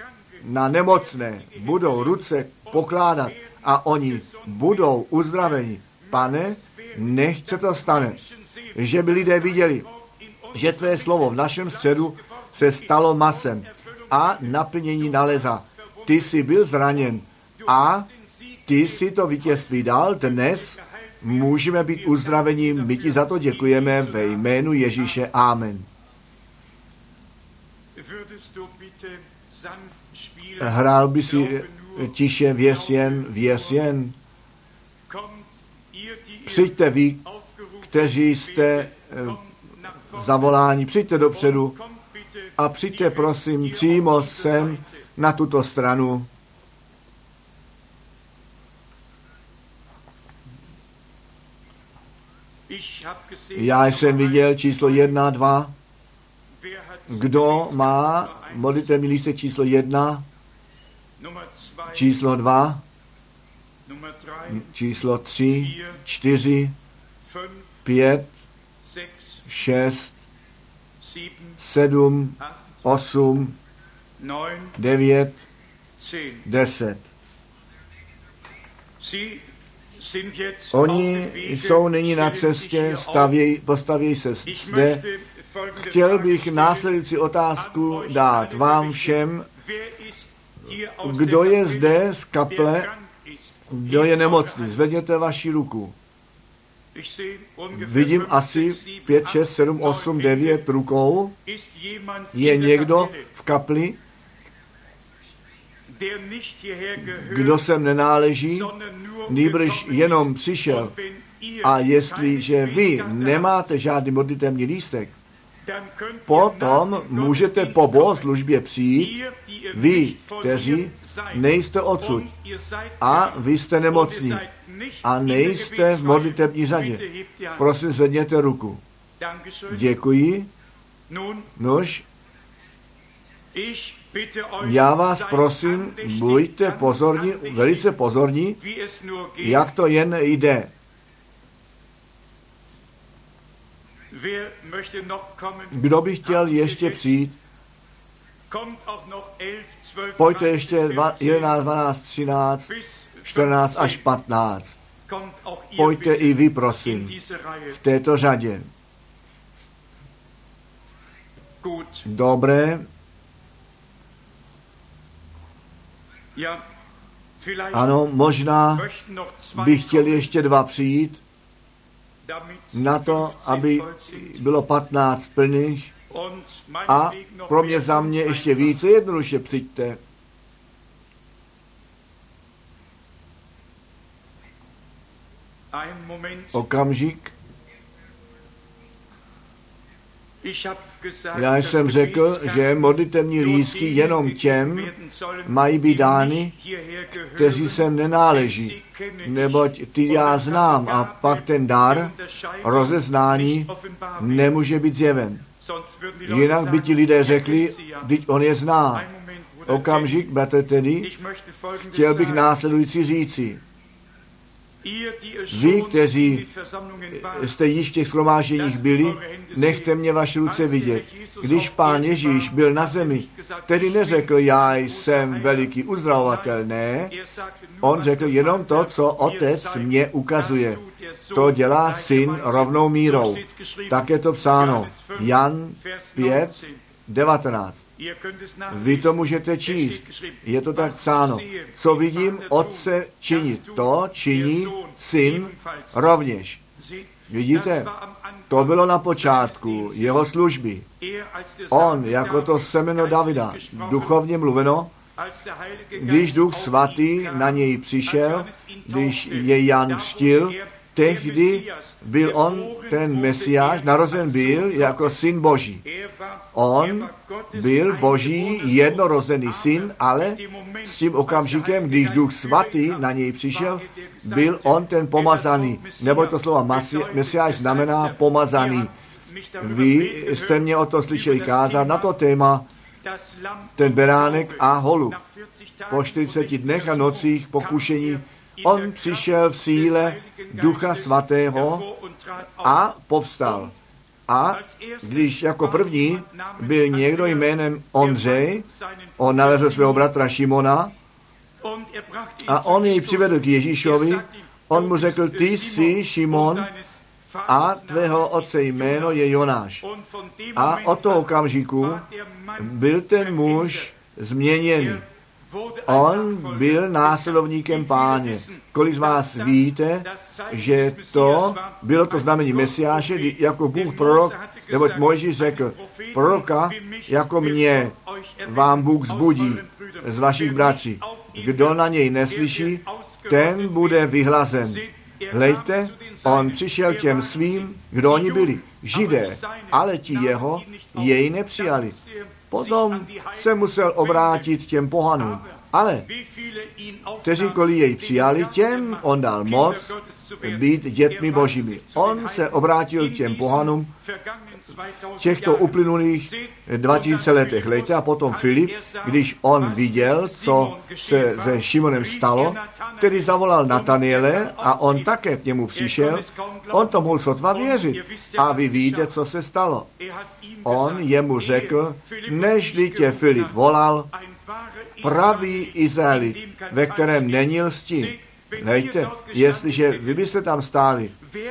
Na nemocné budou ruce pokládat a oni budou uzdraveni. Pane, nech se to stane, že by lidé viděli, že tvé slovo v našem středu se stalo masem a naplnění naleza. Ty jsi byl zraněn a ty jsi to vítězství dal. Dnes můžeme být uzdraveni. My ti za to děkujeme ve jménu Ježíše. Amen. Hrál by si tiše věř jen. Přijďte vy, kteří jste zavoláni, přijďte dopředu a přijďte prosím přímo sem na tuto stranu. Já jsem viděl číslo 1, 2. Kdo má modlitevní lístek číslo 1, číslo 2, číslo 3, 4, 5, 6, 7, 8, 9, 10. Oni jsou nyní na cestě, postavějí se zde. Chtěl bych následující otázku dát vám všem, kdo je zde z kaple, kdo je nemocný. Zvedněte vaši ruku. Vidím asi 5, 6, 7, 8, 9 rukou. Je někdo v kapli, kdo sem nenáleží, nýbrž jenom přišel. A jestliže vy nemáte žádný modlitevní lístek, potom můžete po bohoslužbě přijít, vy, kteří nejste odsud a vy jste nemocní a nejste v modlitevní řadě. Prosím, zvedněte ruku. Děkuji. Nož, já vás prosím, buďte pozorní, velice pozorní, jak to jen jde. Kdo by chtěl ještě přijít? Pojďte ještě 11, 12, 13, 14 až 15. Pojďte i vy, prosím, v této řadě. Dobré. Ano, možná bych chtěl ještě 2 přijít na to, aby bylo 15 plných a pro mě za mě ještě více, jednoduše přijďte. Okamžik. Já jsem řekl, že modlitevní lístky jenom těm mají být dány, kteří sem nenáleží, neboť ty já znám a pak ten dar rozeznání nemůže být zjeven. Jinak by ti lidé řekli, vždyť on je zná. Okamžik, bratr tedy, chtěl bych následující říci. Vy, kteří jste již v těch shromážděních byli, nechte mě vaše ruce vidět. Když Pán Ježíš byl na zemi, tedy neřekl, já jsem veliký uzdravovatel, ne. On řekl jenom to, co Otec mě ukazuje. To dělá Syn rovnou mírou. Tak je to psáno. Jan 5, 19. Vy to můžete číst. Je to tak psáno. Co vidím Otce činit, to činí Syn rovněž. Vidíte? To bylo na počátku jeho služby. On, jako to semeno Davida, duchovně mluveno, když Duch Svatý na něj přišel, když je Jan křtil, tehdy byl on, ten Mesiáš, narozen byl jako Syn Boží. On byl Boží jednorozený syn, ale s tím okamžikem, když Duch Svatý na něj přišel, byl on ten pomazaný. Nebo to slovo Mesiáš znamená pomazaný. Vy jste mě o tom slyšeli kázat na to téma ten beránek a holub. Po 40 dnech a nocích pokušení on přišel v síle Ducha Svatého a povstal. A když jako první byl někdo jménem Ondřej, on nalezl svého bratra Šimona a on jej přivedl k Ježíšovi, on mu řekl, ty jsi Šimon a tvého otce jméno je Jonáš. A od toho okamžiku byl ten muž změněný. On byl následovníkem Páně. Kolik z vás víte, že to bylo to znamení Mesiáše, jako Bůh prorok, neboť Mojžíš řekl, proroka jako mě vám Bůh zbudí z vašich bratří. Kdo na něj neslyší, ten bude vyhlazen. Hlejte, on přišel těm svým, kdo oni byli, Židé, ale ti jeho jej nepřijali. Potom se musel obrátit těm pohanům. Ale kteří jej přijali, těm on dal moc být dětmi božími. On se obrátil těm pohanům v těchto uplynulých 2000 letech. Lejte, a potom Filip, když on viděl, co se se Šimonem stalo, který zavolal Nataniele a on také k němu přišel, on to mohl sotva věřit. A vy víte, co se stalo. On jemu řekl, nežli tě Filip volal, pravý Izraelit, ve kterém není lsti. Hejte, jestliže vy byste tam stáli,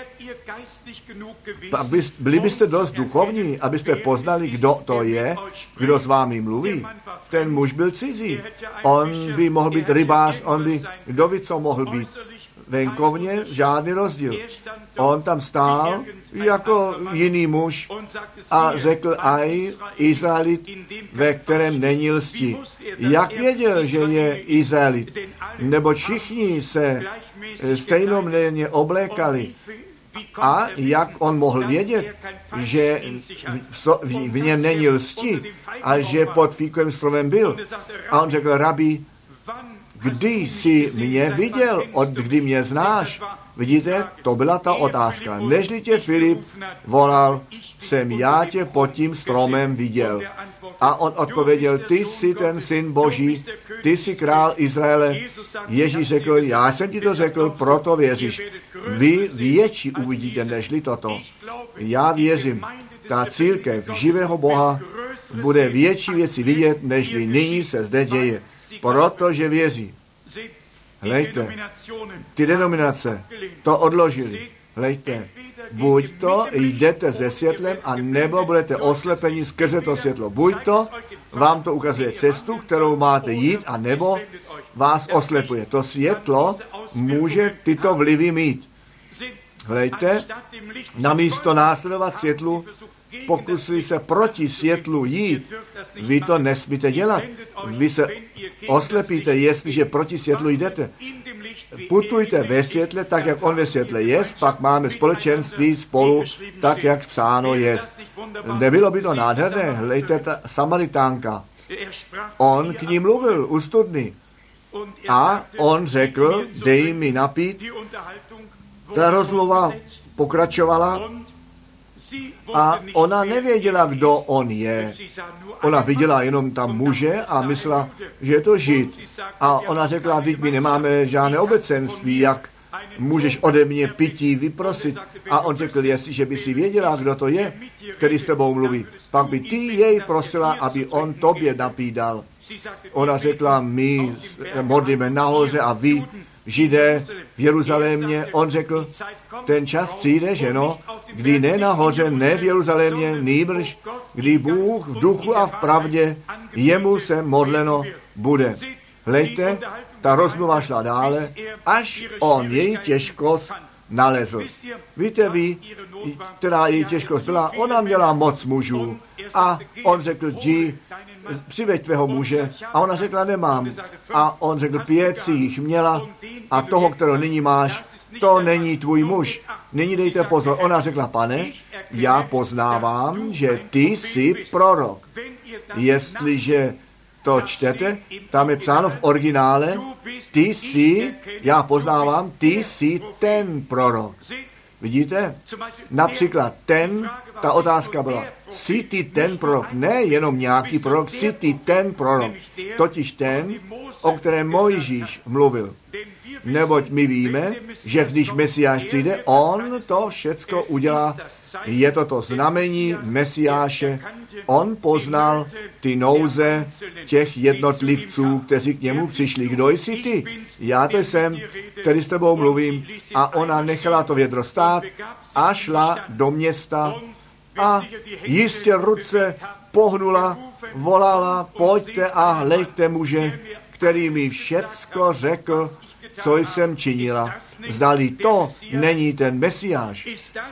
byli byste dost duchovní, abyste poznali, kdo to je, kdo s vámi mluví. Ten muž byl cizí. On by mohl být rybář, kdo ví, co mohl být. Venkovně žádný rozdíl. On tam stál jako jiný muž a řekl, aj Izraelit, ve kterém není lsti. Jak věděl, že je Izraelit? Nebo všichni se stejnoměrně oblékali. A jak on mohl vědět, že v něm není lsti a že pod fíkovým stromem byl? A on řekl, rabi, kdy jsi mě viděl, od kdy mě znáš? Vidíte, to byla ta otázka. Nežli tě Filip volal, jsem já tě pod tím stromem viděl. A on odpověděl, ty jsi ten syn Boží, ty jsi král Izraele. Ježíš řekl, já jsem ti to řekl, proto věříš. Vy větší uvidíte, nežli toto. Já věřím, ta církev živého Boha bude větší věci vidět, nežli nyní se zde děje. Protože věří. Hlejte, ty denominace to odložili. Hlejte, buď to jdete ze světlem, a nebo budete oslepeni skrze to světlo. Buď to vám to ukazuje cestu, kterou máte jít, a nebo vás oslepuje. To světlo může tyto vlivy mít. Hlejte, namísto následovat světlu, pokusili se proti světlu jít. Vy to nesmíte dělat. Vy se oslepíte, jestliže proti světlu jdete. Putujte ve světle, tak jak on ve světle je, pak máme společenství spolu, tak jak psáno je. Nebylo by to nádherné? Hlejte, ta Samaritánka. On k ní mluvil u studny. A on řekl, dej mi napít. Ta rozmluva pokračovala a ona nevěděla, kdo on je. Ona viděla jenom tam muže a myslela, že je to Žid. A ona řekla, teď my nemáme žádné obecenství, jak můžeš ode mě pití vyprosit. A on řekl, jestliže by si věděla, kdo to je, který s tebou mluví, pak by ty jej prosila, aby on tobě napídal. Ona řekla, my modlíme nahoře a vy, Židé v Jeruzalémě. On řekl, ten čas přijde, že no, kdy ne nahoře, ne v Jeruzalémě, nýbrž, kdy Bůh v duchu a v pravdě jemu se modleno bude. Hlejte, ta rozmluva šla dále, až on její těžkost nalezl. Víte vy, která její těžkost byla? Ona měla moc mužů. A on řekl, jdi, přiveď tvého muže. A ona řekla, nemám. A on řekl, 5 si jich měla a toho, kterého nyní máš, to není tvůj muž. Nyní dejte pozor. Ona řekla, pane, já poznávám, že ty jsi prorok. Jestliže to čtete, tam je psáno v originále, ty jsi, já poznávám, ty jsi ten prorok. Vidíte? Například ta otázka byla, jsi ty ten prorok, ne jenom nějaký prorok, jsi ty ten prorok, totiž ten, o kterém Mojžíš mluvil. Neboť my víme, že když Mesiáš přijde, on to všecko udělá. Je to znamení Mesiáše. On poznal ty nouze těch jednotlivců, kteří k němu přišli. Kdo jsi ty? Já to jsem, který s tebou mluvím. A ona nechala to vědro stát a šla do města a jistě ruce pohnula, volala, pojďte a hlejte muže, který mi všecko řekl, co jsem činila. Zdali to není ten Mesiáš.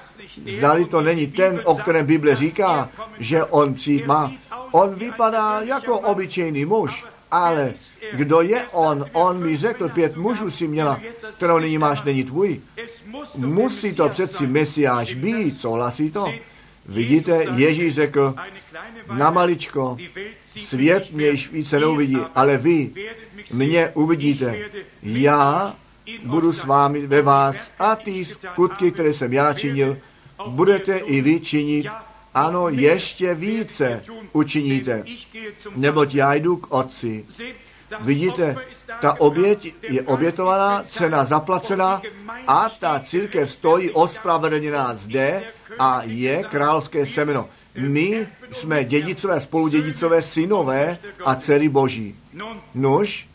Zdali to není ten, o kterém Bible říká, že on přijít má. On vypadá jako obyčejný muž, ale kdo je on? On mi řekl, 5 mužů si měla, kterou nyní máš, není tvůj. Musí to přeci Mesiáš být, souhlasí to? Vidíte, Ježíš řekl, na maličko, svět mě již více neuvidí, ale vy mě uvidíte. Já budu s vámi ve vás a ty skutky, které jsem já činil, budete i vy činit. Ano, ještě více učiníte, neboť já jdu k Otci. Vidíte, ta oběť je obětovaná, cena zaplacená a ta církev stojí ospravedlněná zde a je královské semeno. My jsme dědicové, spoludědicové, synové a dcery Boží. Nuž,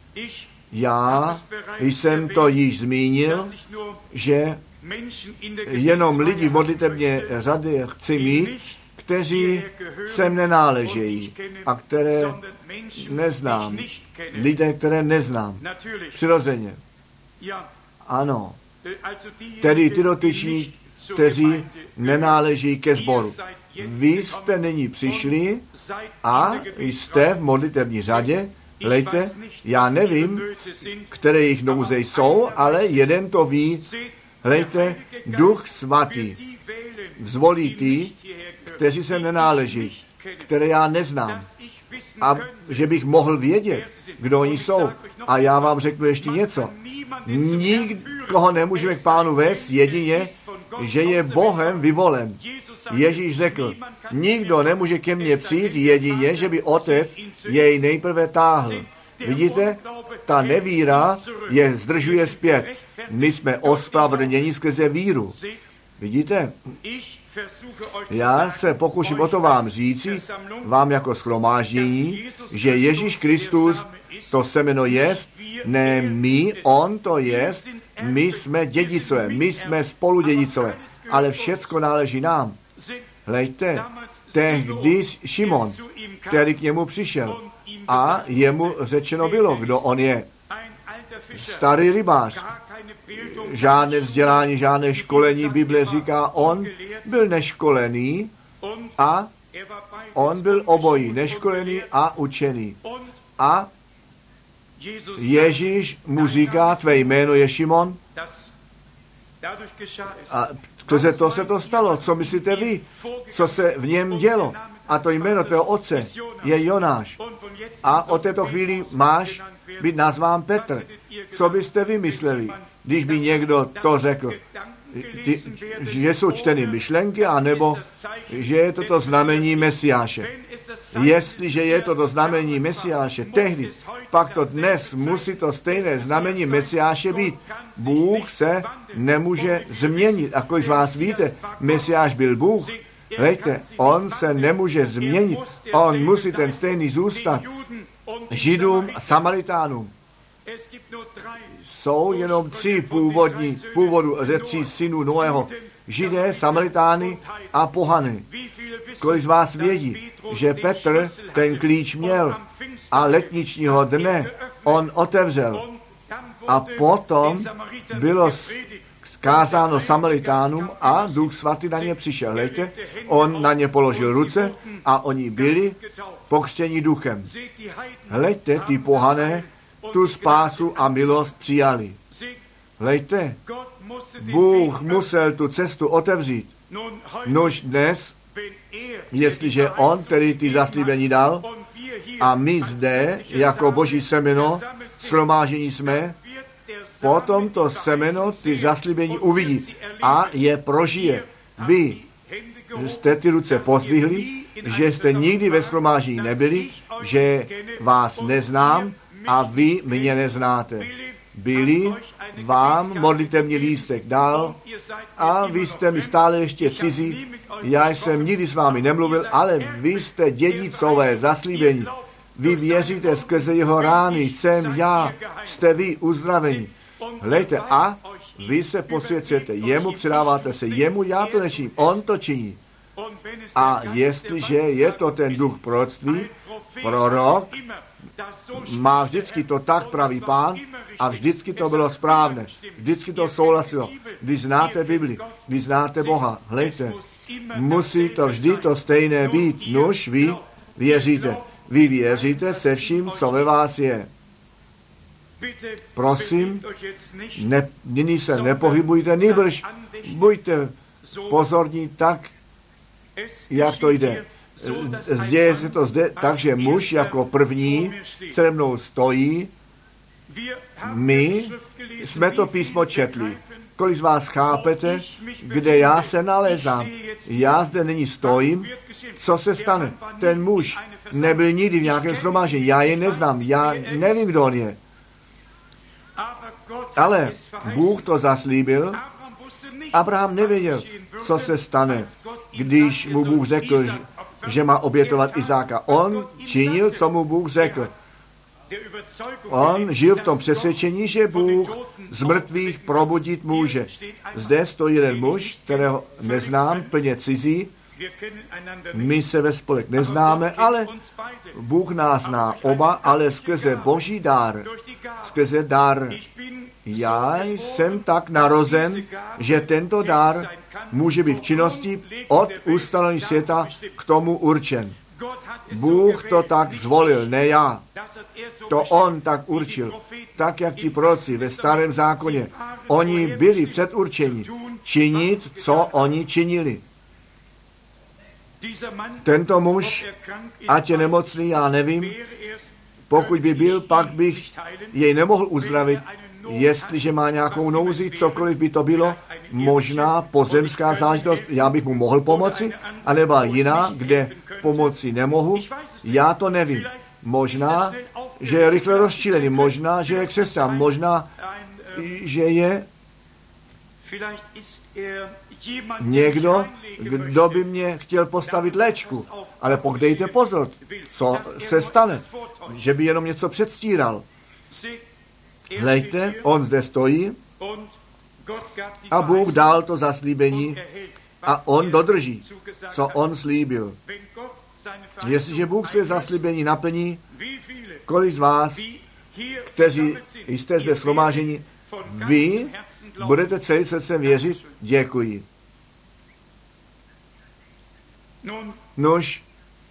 já jsem to již zmínil, že jenom lidi v modlitebně řady chci mít, kteří sem nenáležejí a které neznám. Lidé, které neznám. Přirozeně. Ano. Tedy ty dotyční, kteří nenáleží ke sboru. Vy jste nyní přišli a jste v modlitební řadě. Hlejte, já nevím, které jejich nouze jsou, ale jeden to ví. Hlejte, Duch Svatý zvolí ty, kteří se nenáleží, které já neznám. A že bych mohl vědět, kdo oni jsou. A já vám řeknu ještě něco. nikoho nemůžeme k Pánu vést, jedině, že je Bohem vyvolen. Ježíš řekl, nikdo nemůže ke mně přijít, jedině, že by Otec jej nejprve táhl. Vidíte, ta nevíra je zdržuje zpět. My jsme ospravedlněni skrze víru. Vidíte? Já se pokusím o to vám říci, vám jako shromáždění, že Ježíš Kristus to semeno jest, ne my, on to jest, my jsme dědicové, my jsme spoludědicové, ale všecko náleží nám. Hlejte, tehdy Šimon, který k němu přišel a jemu řečeno bylo, kdo on je. Starý rybář, žádné vzdělání, žádné školení, Bible říká, on byl neškolený a on byl obojí, neškolený a učený. A Ježíš mu říká, tvé jméno je Šimon. A skrze to se to stalo. Co myslíte vy? Co se v něm dělo? A to jméno tvého otce je Jonáš. A od této chvíli máš být nazván Petr. Co byste vymysleli, když by někdo to řekl? Že jsou čteny myšlenky, anebo že je toto znamení Mesiáše. Jestliže je toto znamení Mesiáše tehdy, pak to dnes musí to stejné znamení Mesiáše být. Bůh se nemůže změnit. A kolik z vás víte, Mesiáš byl Bůh. Hejte, on se nemůže změnit. On musí ten stejný zůstat. Židům a Samaritánům. Jsou jenom tři původu ze tří synů Noého. Židé, Samaritány a pohany. Kolik z vás vědí, že Petr ten klíč měl a letničního dne on otevřel. A potom bylo zkázáno Samaritánům a Duch Svatý na ně přišel. Hejte, on na ně položil ruce a oni byli pokřtěni duchem. Hleďte, ty pohané tu spásu a milost přijali. Hleďte, Bůh musel tu cestu otevřít. Nož dnes, jestliže on, který ty zaslíbení dal, a my zde, jako Boží semeno, shromáždění jsme, potom to semeno ty zaslíbení uvidí a je prožije. Vy jste ty ruce pozdvihli, že jste nikdy ve shromáždění nebyli, že vás neznám a vy mě neznáte. Billy vám modlitevní lístek dal a vy jste mi stále ještě cizí. Já jsem nikdy s vámi nemluvil, ale vy jste dědicové zaslíbení. Vy věříte skrze jeho rány, jsem já, jste vy uzdraveni. Hlejte, a vy se posvěcujete, jemu předáváte se, jemu já to nečiním, on to činí. A jestliže je to ten duch proroctví, prorok má vždycky to tak pravý Pán a vždycky to bylo správné, vždycky to souhlasilo. Když znáte Bibli, když znáte Boha, hlejte, musí to vždy to stejné být, nuž vy věříte. Vy věříte se vším, co ve vás je. Prosím, nyní se nepohybujte, nýbrž buďte pozorní tak, jak to jde. Děje se to zde, takže muž jako první přede mnou stojí. My jsme to písmo četli. Kolik z vás chápete, kde já se nalézám? Já zde nyní stojím. Co se stane? Ten muž nebyl nikdy v nějakém shromáždění. Já je neznám. Já nevím, kdo on je. Ale Bůh to zaslíbil. Abraham nevěděl, co se stane, když mu Bůh řekl, že má obětovat Izáka. On činil, co mu Bůh řekl. On žil v tom přesvědčení, že Bůh z mrtvých probudit může. Zde stojí jeden muž, kterého neznám, plně cizí. My se ve spolek neznáme, ale Bůh nás zná oba, ale skrze Boží dar, skrze dar. Já jsem tak narozen, že tento dar může být v činnosti od ustanovení světa k tomu určen. Bůh to tak zvolil, ne já. To on tak určil. Tak, jak ti proroci ve starém zákoně. Oni byli předurčeni činit, co oni činili. Tento muž, ať je nemocný, já nevím, pokud by byl, pak bych jej nemohl uzdravit, jestliže má nějakou nouzi, cokoliv by to bylo, možná pozemská záležitost, já bych mu mohl pomoci, anebo jiná, kde pomoci nemohu, já to nevím. Možná, že je rychle rozčilený, možná, že je křesťan, možná, že je někdo, kdo by mě chtěl postavit léčku. Ale podejte pozor, co se stane, že by jenom něco předstíral. Hleďte, on zde stojí a Bůh dal to zaslíbení a on dodrží, co on slíbil. Jestliže Bůh své zaslíbení naplní, kolik z vás, kteří jste zde shromáženi, vy budete celým srdcem věřit? Děkuji. Nož,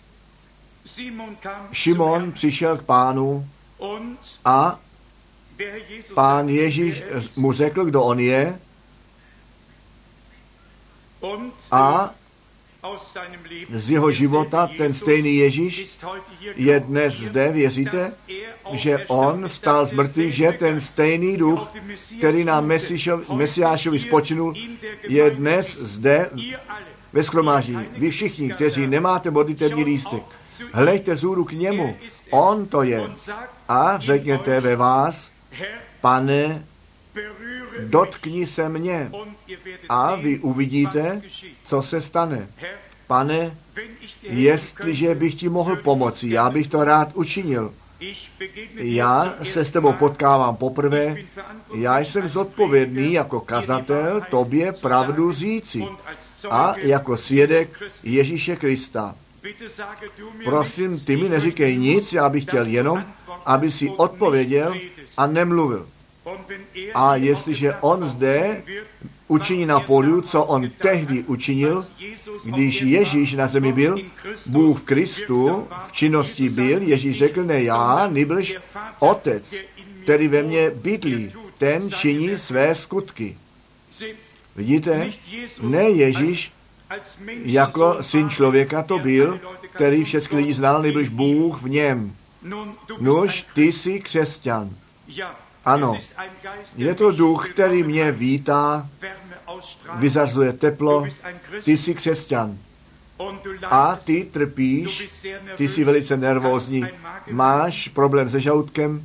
Šimon přišel k Pánu a Pán Ježíš mu řekl, kdo on je, a z jeho života ten stejný Ježíš je dnes zde, věříte, že on vstal z mrtvých, že ten stejný duch, který na Mesiášovi spočinul, je dnes zde ve shromáždění. Vy všichni, kteří nemáte modlitevní lístek, hleďte vzhůru k němu, on to je. A řekněte ve vás, Pane, dotkni se mě a vy uvidíte, co se stane. Pane, jestliže bych ti mohl pomoci, já bych to rád učinil. Já se s tebou potkávám poprvé, já jsem zodpovědný jako kazatel tobě pravdu říci a jako svědek Ježíše Krista. Prosím, ty mi neříkej nic, já bych chtěl jenom, aby si odpověděl a nemluvil. A jestliže on zde učiní na pódiu, co on tehdy učinil, když Ježíš na zemi byl, Bůh v Kristu v činnosti byl, Ježíš řekl, ne já, nýbrž Otec, který ve mně bydlí, ten činí své skutky. Vidíte, ne Ježíš jako syn člověka to byl, který všechny lidi znal, nýbrž Bůh v něm. Nuž, ty jsi křesťan. Ano, je to duch, který mě vítá, vyzařuje teplo, ty jsi křesťan. A ty trpíš, ty jsi velice nervózní, máš problém se žaludkem,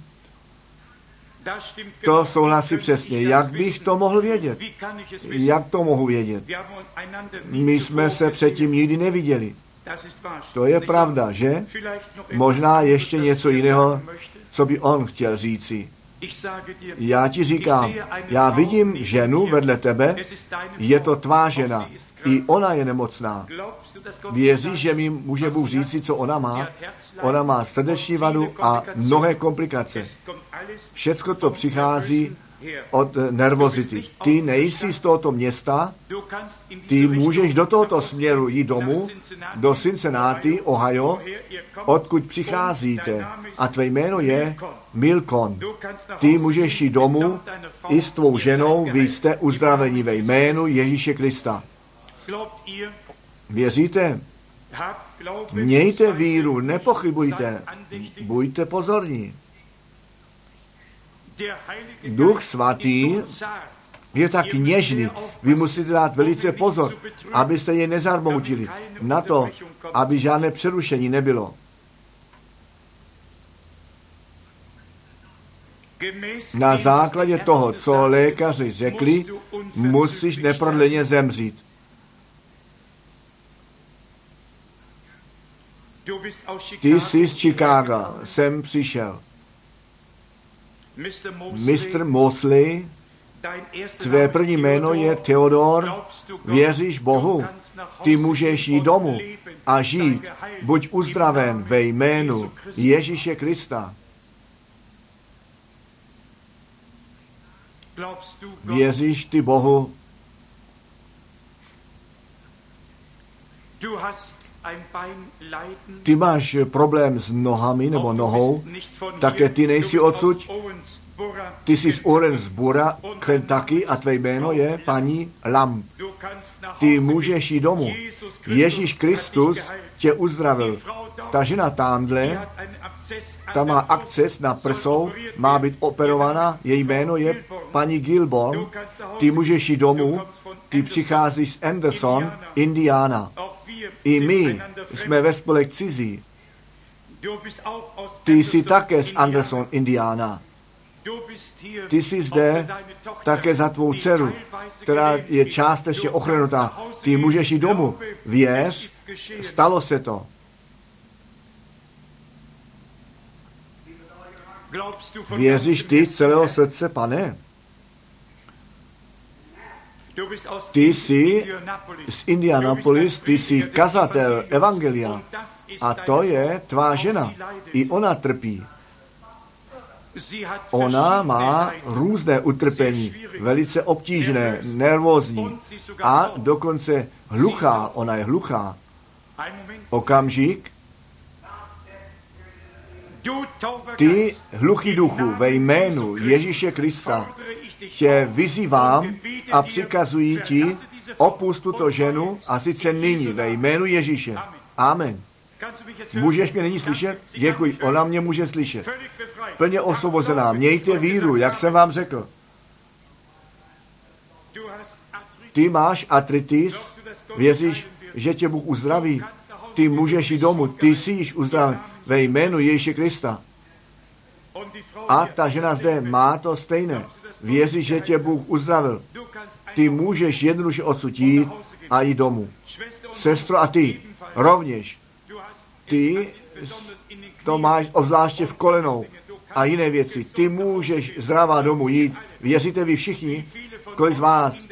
to souhlasí přesně. Jak bych to mohl vědět? Jak to mohu vědět? My jsme se předtím nikdy neviděli. To je pravda, že? Možná ještě něco jiného, co by on chtěl říci. Já ti říkám, já vidím ženu vedle tebe, je to tvá žena, i ona je nemocná. Věříš, že mi může Bůh říci, co ona má? Ona má srdeční vadu a mnohé komplikace. Všecko to přichází od nervozity. Ty nejsi z tohoto města, ty můžeš do tohoto směru jít domů, do Cincinnati, Ohio, odkud přicházíte. A tvé jméno je Milcon. Ty můžeš jít domů i s tvou ženou, vy jste uzdraveni ve jménu Ježíše Krista. Věříte? Mějte víru, nepochybujte, buďte pozorní. Duch svatý je tak něžný. Vy musíte dát velice pozor, abyste je nezarmoutili. Na to, aby žádné přerušení nebylo. Na základě toho, co lékaři řekli, musíš neprodleně zemřít. Ty jsi z Chicaga, sem přišel. Mr. Mosley, tvé první jméno je Theodor, věříš Bohu, ty můžeš jít domů a žít, buď uzdraven ve jménu Ježíše Krista. Věříš ty Bohu? Ty máš problém s nohami nebo nohou, také ty nejsi odsud, ty jsi z Owensbora, Kentucky a tvé jméno je paní Lamb. Ty můžeš jít domů. Ježíš Kristus tě uzdravil. Ta žena tamhle ta má akces na prsou, má být operována, její jméno je paní Gilborn, ty můžeš jít domů, ty přicházíš z Anderson, Indiana. I my jsme ve spolek cizí. Ty jsi také z Anderson, Indiana. Ty jsi zde také za tvou dceru, která je částečně ochranutá. Ty můžeš jít domů. Věř, stalo se to. Věříš ty celého srdce, Pane? Ty jsi z Indianapolis, ty jsi kazatel evangelia. A to je tvá žena. I ona trpí. Ona má různé utrpení, velice obtížné, nervózní a dokonce hluchá. Ona je hluchá. Okamžik. Ty, hluchý duchu, ve jménu Ježíše Krista, tě vyzývám a přikazuji ti, opust tuto ženu a sice nyní ve jménu Ježíše. Amen. Můžeš mě nyní slyšet? Děkuji, ona mě může slyšet. Plně osvobozená. Mějte víru, jak jsem vám řekl. Ty máš artritis, věříš, že tě Bůh uzdraví. Ty můžeš jít domů, ty jsi již uzdraven ve jménu Ježíše Krista. A ta žena zde má to stejné. Věříš, že tě Bůh uzdravil. Ty můžeš jednoduše odsud jít a jít domů. Sestro, a ty rovněž. Ty to máš obzvláště v kolenou a jiné věci. Ty můžeš zdravá domů jít. Věříte vy všichni? Kolik z vás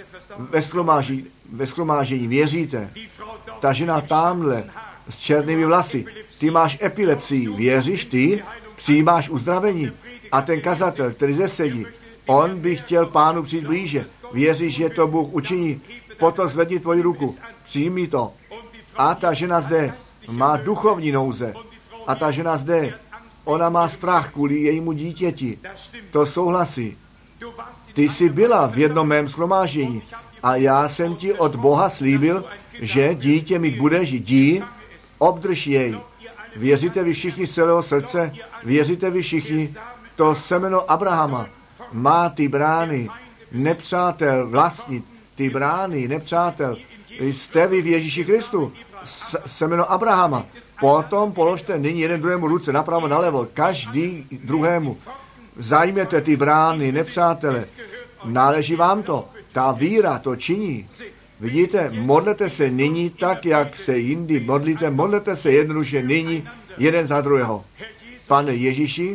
ve shromáždění věříte? Ta žena tamhle s černými vlasy. Ty máš epilepsii. Věříš ty? Přijímáš uzdravení. A ten kazatel, který zde sedí, on by chtěl Pánu přijít blíže. Věříš, že to Bůh učiní? Potom zvedni tvoji ruku. Přijmi to. A ta žena zde má duchovní nouze. A ta žena zde, ona má strach kvůli jejímu dítěti. To souhlasí. Ty jsi byla v jednom mém shromáždění a já jsem ti od Boha slíbil, že dítě mít budeš, jdi, obdrž jej. Věříte vy všichni z celého srdce? Věříte vy všichni? To semeno Abrahama má ty brány, nepřátel vlastnit, ty brány, nepřátel. Jste vy v Ježíši Kristu, semeno Abrahama. Potom položte nyní jeden druhému ruce, napravo, nalevo, každý druhému. Zajměte ty brány, nepřátele. Náleží vám to. Ta víra to činí. Vidíte, modlete se nyní tak, jak se jindy modlíte. Modlete se jednoduše nyní, jeden za druhého. Pane Ježíši,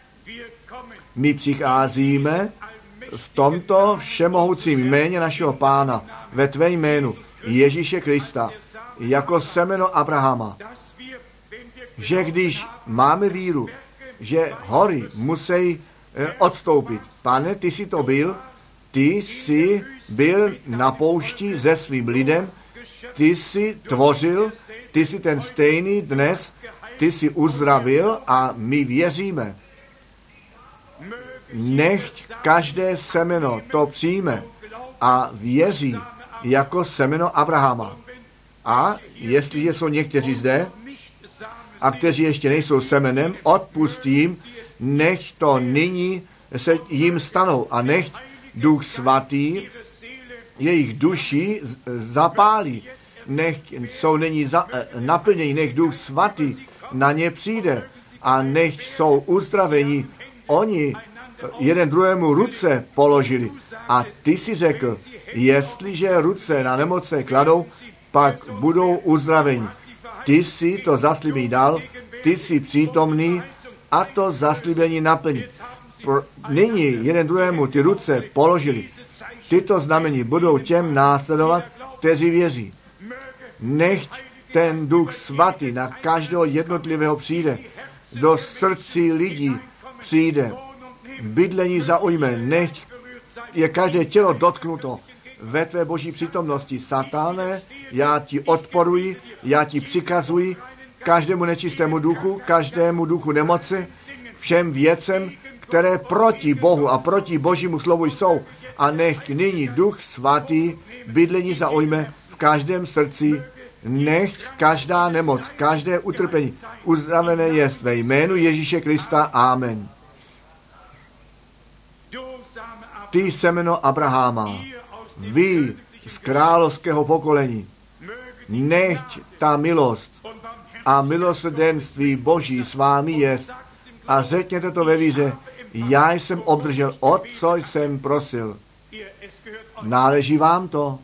my přicházíme v tomto všemohoucím jméně našeho Pána, ve tvé jménu Ježíše Krista, jako semeno Abrahama, že když máme víru, že hory musí odstoupit. Pane, ty jsi to byl, ty jsi byl na poušti se svým lidem, ty jsi tvořil, ty jsi ten stejný dnes, ty jsi uzdravil a my věříme. Nechť každé semeno to přijme a věří jako semeno Abrahama. A jestliže jsou někteří zde, a kteří ještě nejsou semenem, odpustím, nechť to nyní se jim stanou a nechť Duch Svatý jejich duši zapálí. Nechť jsou nyní naplněni, nech Duch Svatý na ně přijde a nechť jsou uzdraveni. Oni jeden druhému ruce položili a ty si řekl, jestliže ruce na nemoce kladou, pak budou uzdraveni. Ty si to zaslíbení dal, ty jsi přítomný a to zaslíbení naplní. Nyní jeden druhému ty ruce položili. Tyto znamení budou těm následovat, kteří věří. Nechť ten Duch Svatý na každého jednotlivého přijde, do srdcí lidí přijde, bydlení zaujme, nechť je každé tělo dotknuto ve tvé boží přítomnosti. Satáne, já ti odporuji, já ti přikazuji, každému nečistému duchu, každému duchu nemoci, všem věcem, které proti Bohu a proti Božímu slovu jsou. A nech nyní Duch Svatý bydlení zaujme v každém srdci, Nechť každá nemoc, každé utrpení uzdravené jest ve jménu Ježíše Krista. Amen. Ty semeno Abraháma, vy z královského pokolení, nechť ta milost a milosrdenství Boží s vámi jest a řekněte to ve víře, já jsem obdržel co jsem prosil. Náleží vám to?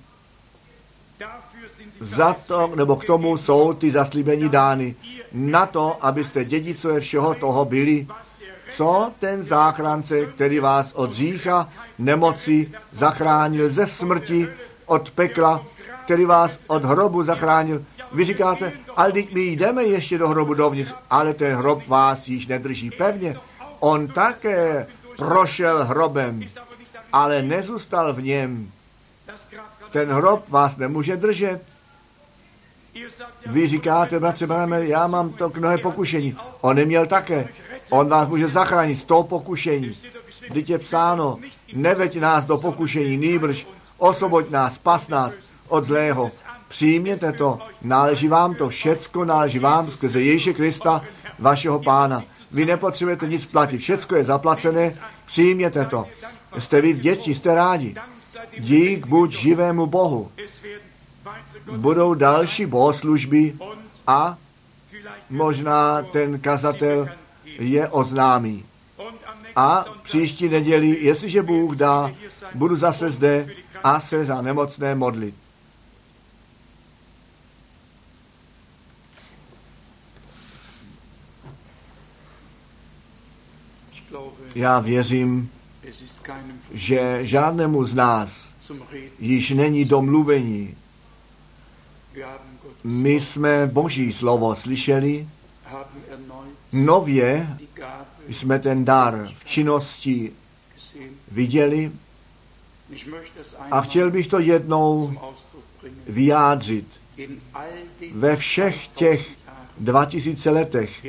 Za to, nebo k tomu jsou ty zaslíbení dány. Na to, abyste dědicové všeho toho byli, co ten záchránce, který vás od hřícha, nemoci zachránil, ze smrti, od pekla, který vás od hrobu zachránil. Vy říkáte, ale teď my jdeme ještě do hrobu dovnitř, ale ten hrob vás již nedrží pevně. On také prošel hrobem, ale nezůstal v něm. Ten hrob vás nemůže držet. Vy říkáte, bratře Branhame, já mám to k mnohé pokušení. On neměl také. On vás může zachránit z toho pokušení. Vždyť je psáno, neveď nás do pokušení, nýbrž osvoboď nás, spas nás od zlého. Přijměte to, náleží vám to, všecko náleží vám skrze Ježíše Krista, vašeho Pána. Vy nepotřebujete nic platit, všecko je zaplacené, přijměte to. Jste vy vděční, jste rádi. Dík buď živému Bohu. Budou další bohoslužby a možná ten kazatel je oznámí. A příští neděli, jestliže Bůh dá, budu zase zde a se za nemocné modlit. Já věřím, že žádnému z nás již není domluvení. My jsme Boží slovo slyšeli, nově jsme ten dar v činnosti viděli a chtěl bych to jednou vyjádřit. Ve všech těch 2000 letech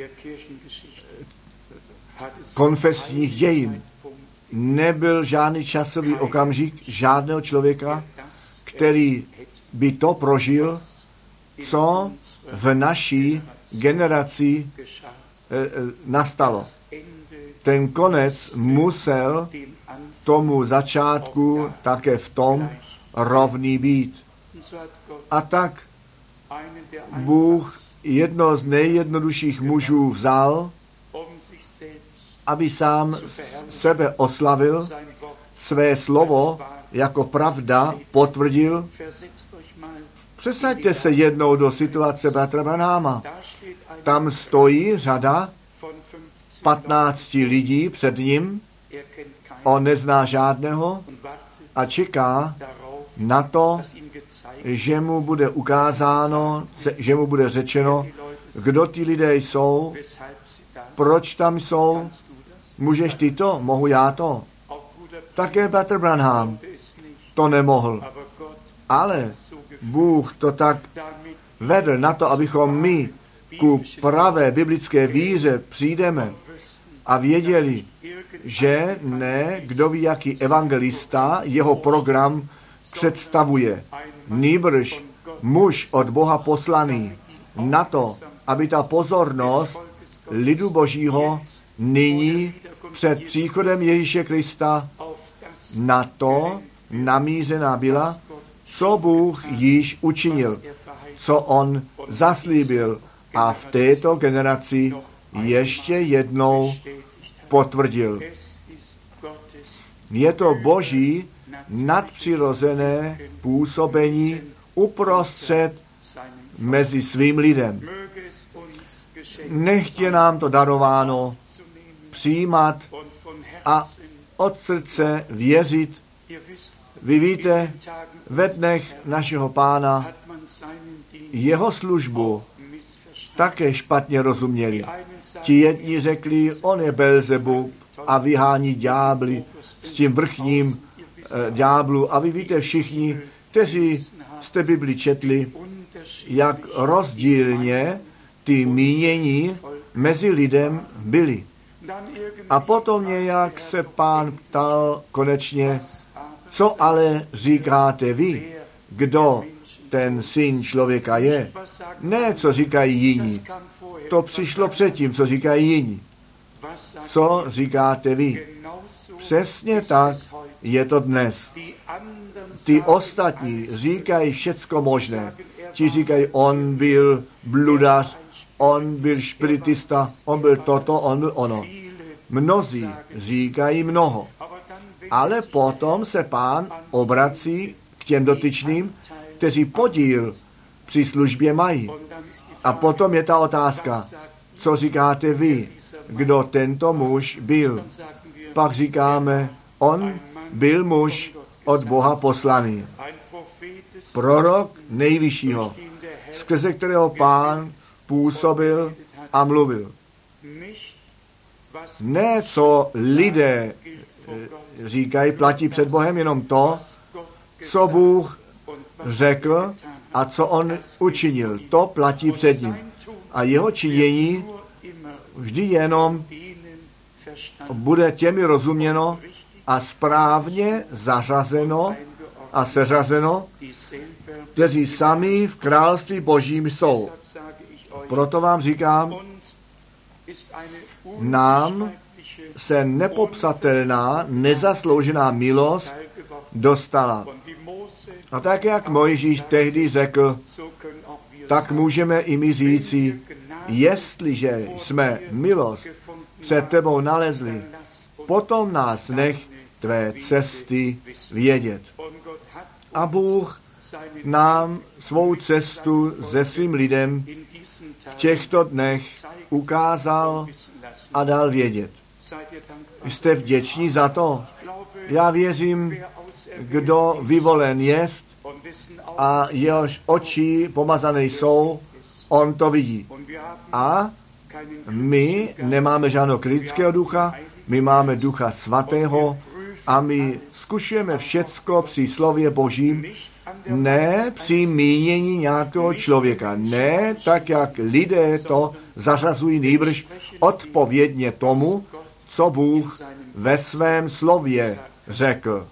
konfesních dějin nebyl žádný časový okamžik žádného člověka, který by to prožil, co v naší generaci nastalo. Ten konec musel tomu začátku také v tom rovný být. A tak Bůh jedno z nejjednodušších mužů vzal, aby sám sebe oslavil, své slovo jako pravda potvrdil. Představte se jednou do situace bratra Branhama. Tam stojí řada 15 lidí před ním, on nezná žádného a čeká na to, že mu bude ukázáno, že mu bude řečeno, kdo ty lidé jsou, proč tam jsou, můžeš ty to, mohu já to. Také bratr Branham to nemohl. Ale Bůh to tak vedl na to, abychom my ku pravé biblické víře přijdeme a věděli, že ne, kdo ví, jaký evangelista jeho program představuje. Nýbrž muž od Boha poslaný na to, aby ta pozornost lidu Božího nyní před příchodem Ježíše Krista na to namířená byla, co Bůh již učinil, co on zaslíbil a v této generaci ještě jednou potvrdil. Je to Boží nadpřirozené působení uprostřed mezi svým lidem. Nechtě nám to darováno přijímat a od srdce věřit. Vy víte, ve dnech našeho Pána jeho službu také špatně rozuměli. Ti jedni řekli, on je Belzebub a vyhání ďábly s tím vrchním ďáblu. A vy víte všichni, kteří jste Bibli četli, jak rozdílně ty mínění mezi lidem byly. A potom nějak se Pán ptal konečně, co ale říkáte vy, kdo ten syn člověka je. Ne, co říkají jiní. To přišlo předtím, co říkají jiní. Co říkáte vy? Přesně tak je to dnes. Ty ostatní říkají všecko možné. Ti říkají, on byl bludař, on byl špiritista, on byl toto, on byl ono. Mnozí říkají mnoho. Ale potom se Pán obrací k těm dotyčným, kteří podíl při službě mají. A potom je ta otázka, co říkáte vy, kdo tento muž byl. Pak říkáme, on byl muž od Boha poslaný. Prorok nejvyššího, skrze kterého Pán působil a mluvil. Ne, co lidé říkají, platí před Bohem, jenom to, co Bůh řekl a co on učinil. To platí před ním. A jeho činění vždy jenom bude těmi rozuměno a správně zařazeno a seřazeno, kteří sami v království Božím jsou. Proto vám říkám, nám se nepopsatelná, nezasloužená milost dostala. A tak, jak Mojžíš tehdy řekl, tak můžeme i my říci, jestliže jsme milost před tebou nalezli, potom nás nech tvé cesty vědět. A Bůh nám svou cestu se svým lidem v těchto dnech ukázal a dal vědět. Jste vděční za to? Já věřím, kdo vyvolen jest a jehož oči pomazané jsou, on to vidí. A my nemáme žádného kritického ducha, my máme Ducha Svatého a my zkušujeme všecko při slově Božím, ne při mínění nějakého člověka, ne tak, jak lidé to zařazují, nýbrž odpovědně tomu, co Bůh ve svém slově řekl.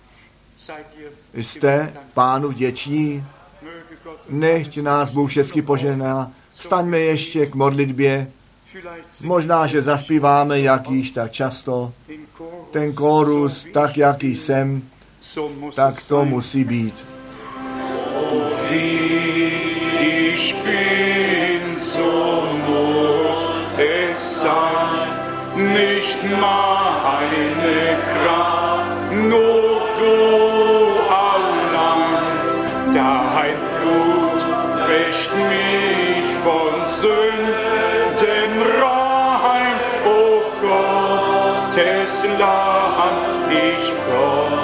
Jste Pánu vděční? Nechť nás Bůh všecky požehná. Vstaňme ještě k modlitbě. Možná, že zaspíváme, jak již tak často. Ten kórus, tak jaký jsem, tak to musí být.
Ich bin, so muss es sein, nicht meine Kraft, nur du allein. Dein Blut wäscht mich von Sünden rein, o Gottes Lamm, ich komm.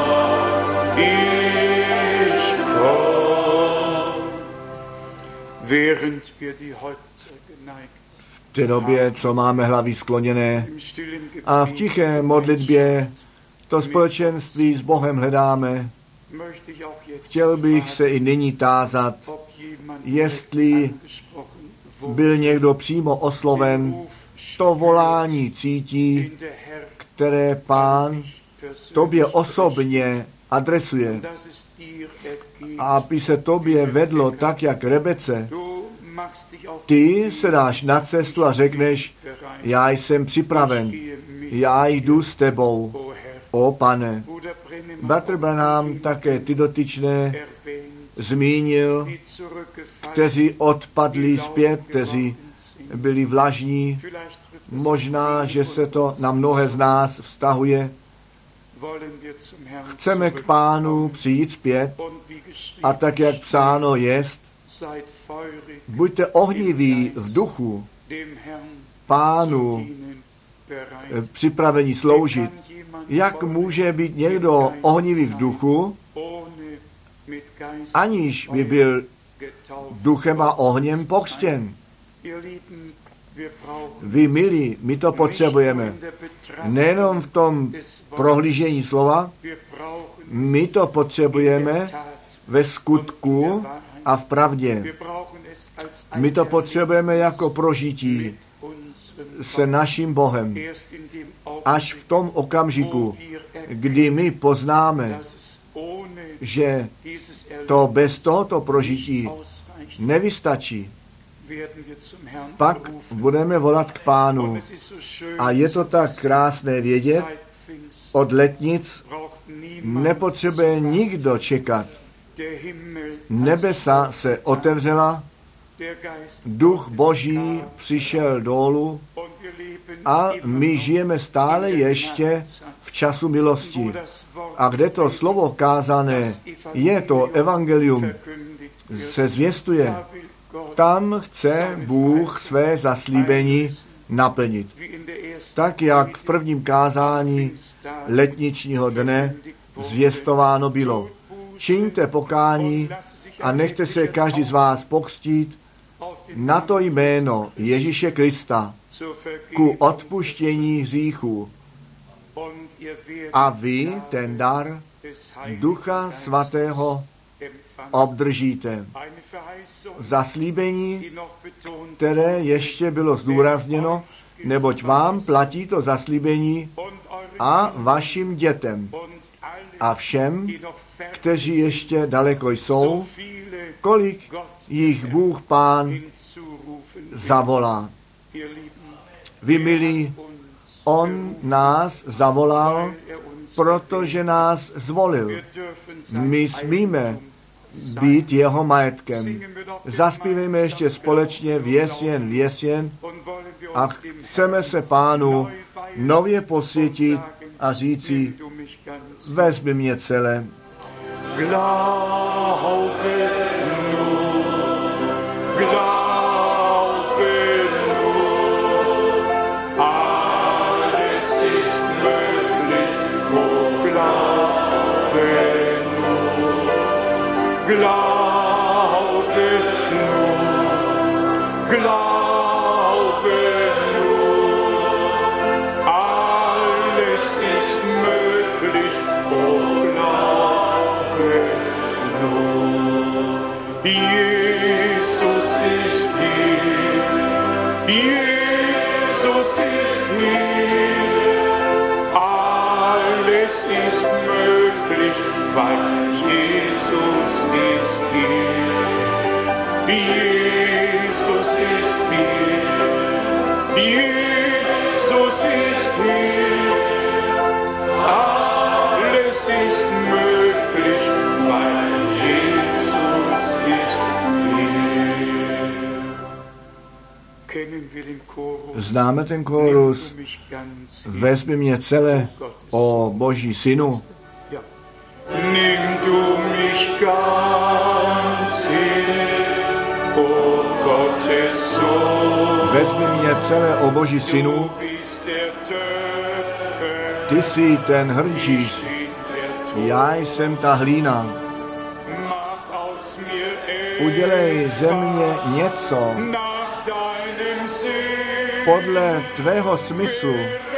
V té době, co máme hlavy skloněné a v tiché modlitbě to společenství s Bohem hledáme, chtěl bych se i nyní tázat, jestli byl někdo přímo osloven, to volání cítí, které Pán tobě osobně adresuje. A aby se tobě vedlo tak, jak Rebece, ty se dáš na cestu a řekneš, já jsem připraven, já jdu s tebou, o Pane. Bratr Branham také ty dotyčné zmínil, kteří odpadli zpět, kteří byli vlažní. Možná, že se to na mnohé z nás vztahuje. Chceme k Pánu přijít zpět a tak, jak psáno jest, buďte ohniví v duchu, Pánu připraveni sloužit. Jak může být někdo ohnivý v duchu, aniž by byl duchem a ohněm pokřtěn? Vy, milí, my to potřebujeme. Nejenom v tom prohlížení slova, my to potřebujeme ve skutku a v pravdě. My to potřebujeme jako prožití se naším Bohem. Až v tom okamžiku, kdy my poznáme, že to bez tohoto prožití nevystačí. Pak budeme volat k Pánu. A je to tak krásné vědět, od letnic nepotřebuje nikdo čekat. Nebesa se otevřela, Duch Boží přišel dolů a my žijeme stále ještě v času milosti. A kde to slovo kázané je, to evangelium se zvěstuje, tam chce Bůh své zaslíbení naplnit. Tak, jak v prvním kázání letničního dne zvěstováno bylo. Čiňte pokání a nechte se každý z vás pokřtít na to jméno Ježíše Krista ku odpuštění hříchů. A vy ten dar Ducha Svatého obdržíte. Zaslíbení, které ještě bylo zdůrazněno, neboť vám platí to zaslíbení a vašim dětem a všem, kteří ještě daleko jsou, kolik jich Bůh Pán zavolá. Vy milí, on nás zavolal, protože nás zvolil. My smíme být jeho majetkem. Zaspívejme ještě společně věsjen, věsjen a chceme se Pánu nově posvětit a říci, vezmi mě celé.
Glaube nur, alles ist möglich, oh glaube nur, glaube nur, alles ist möglich, oh glaube nur. Jesus ist hier, Jesus ist hier, alles ist möglich, weil Jesus ist hier. Jesus ist hier, Jesus ist hier, alles ist möglich, weil Jesus ist hier.
Známe ten chórus, vezmi mě celé, o Boží synu.
Nimm du mich ganz hin, o Gottes Sohn.
Vezmi mě celé, o Boží synu. Ty jsi ten hrnčíř, já jsem ta hlína. Udělej ze mě něco podle tvého smyslu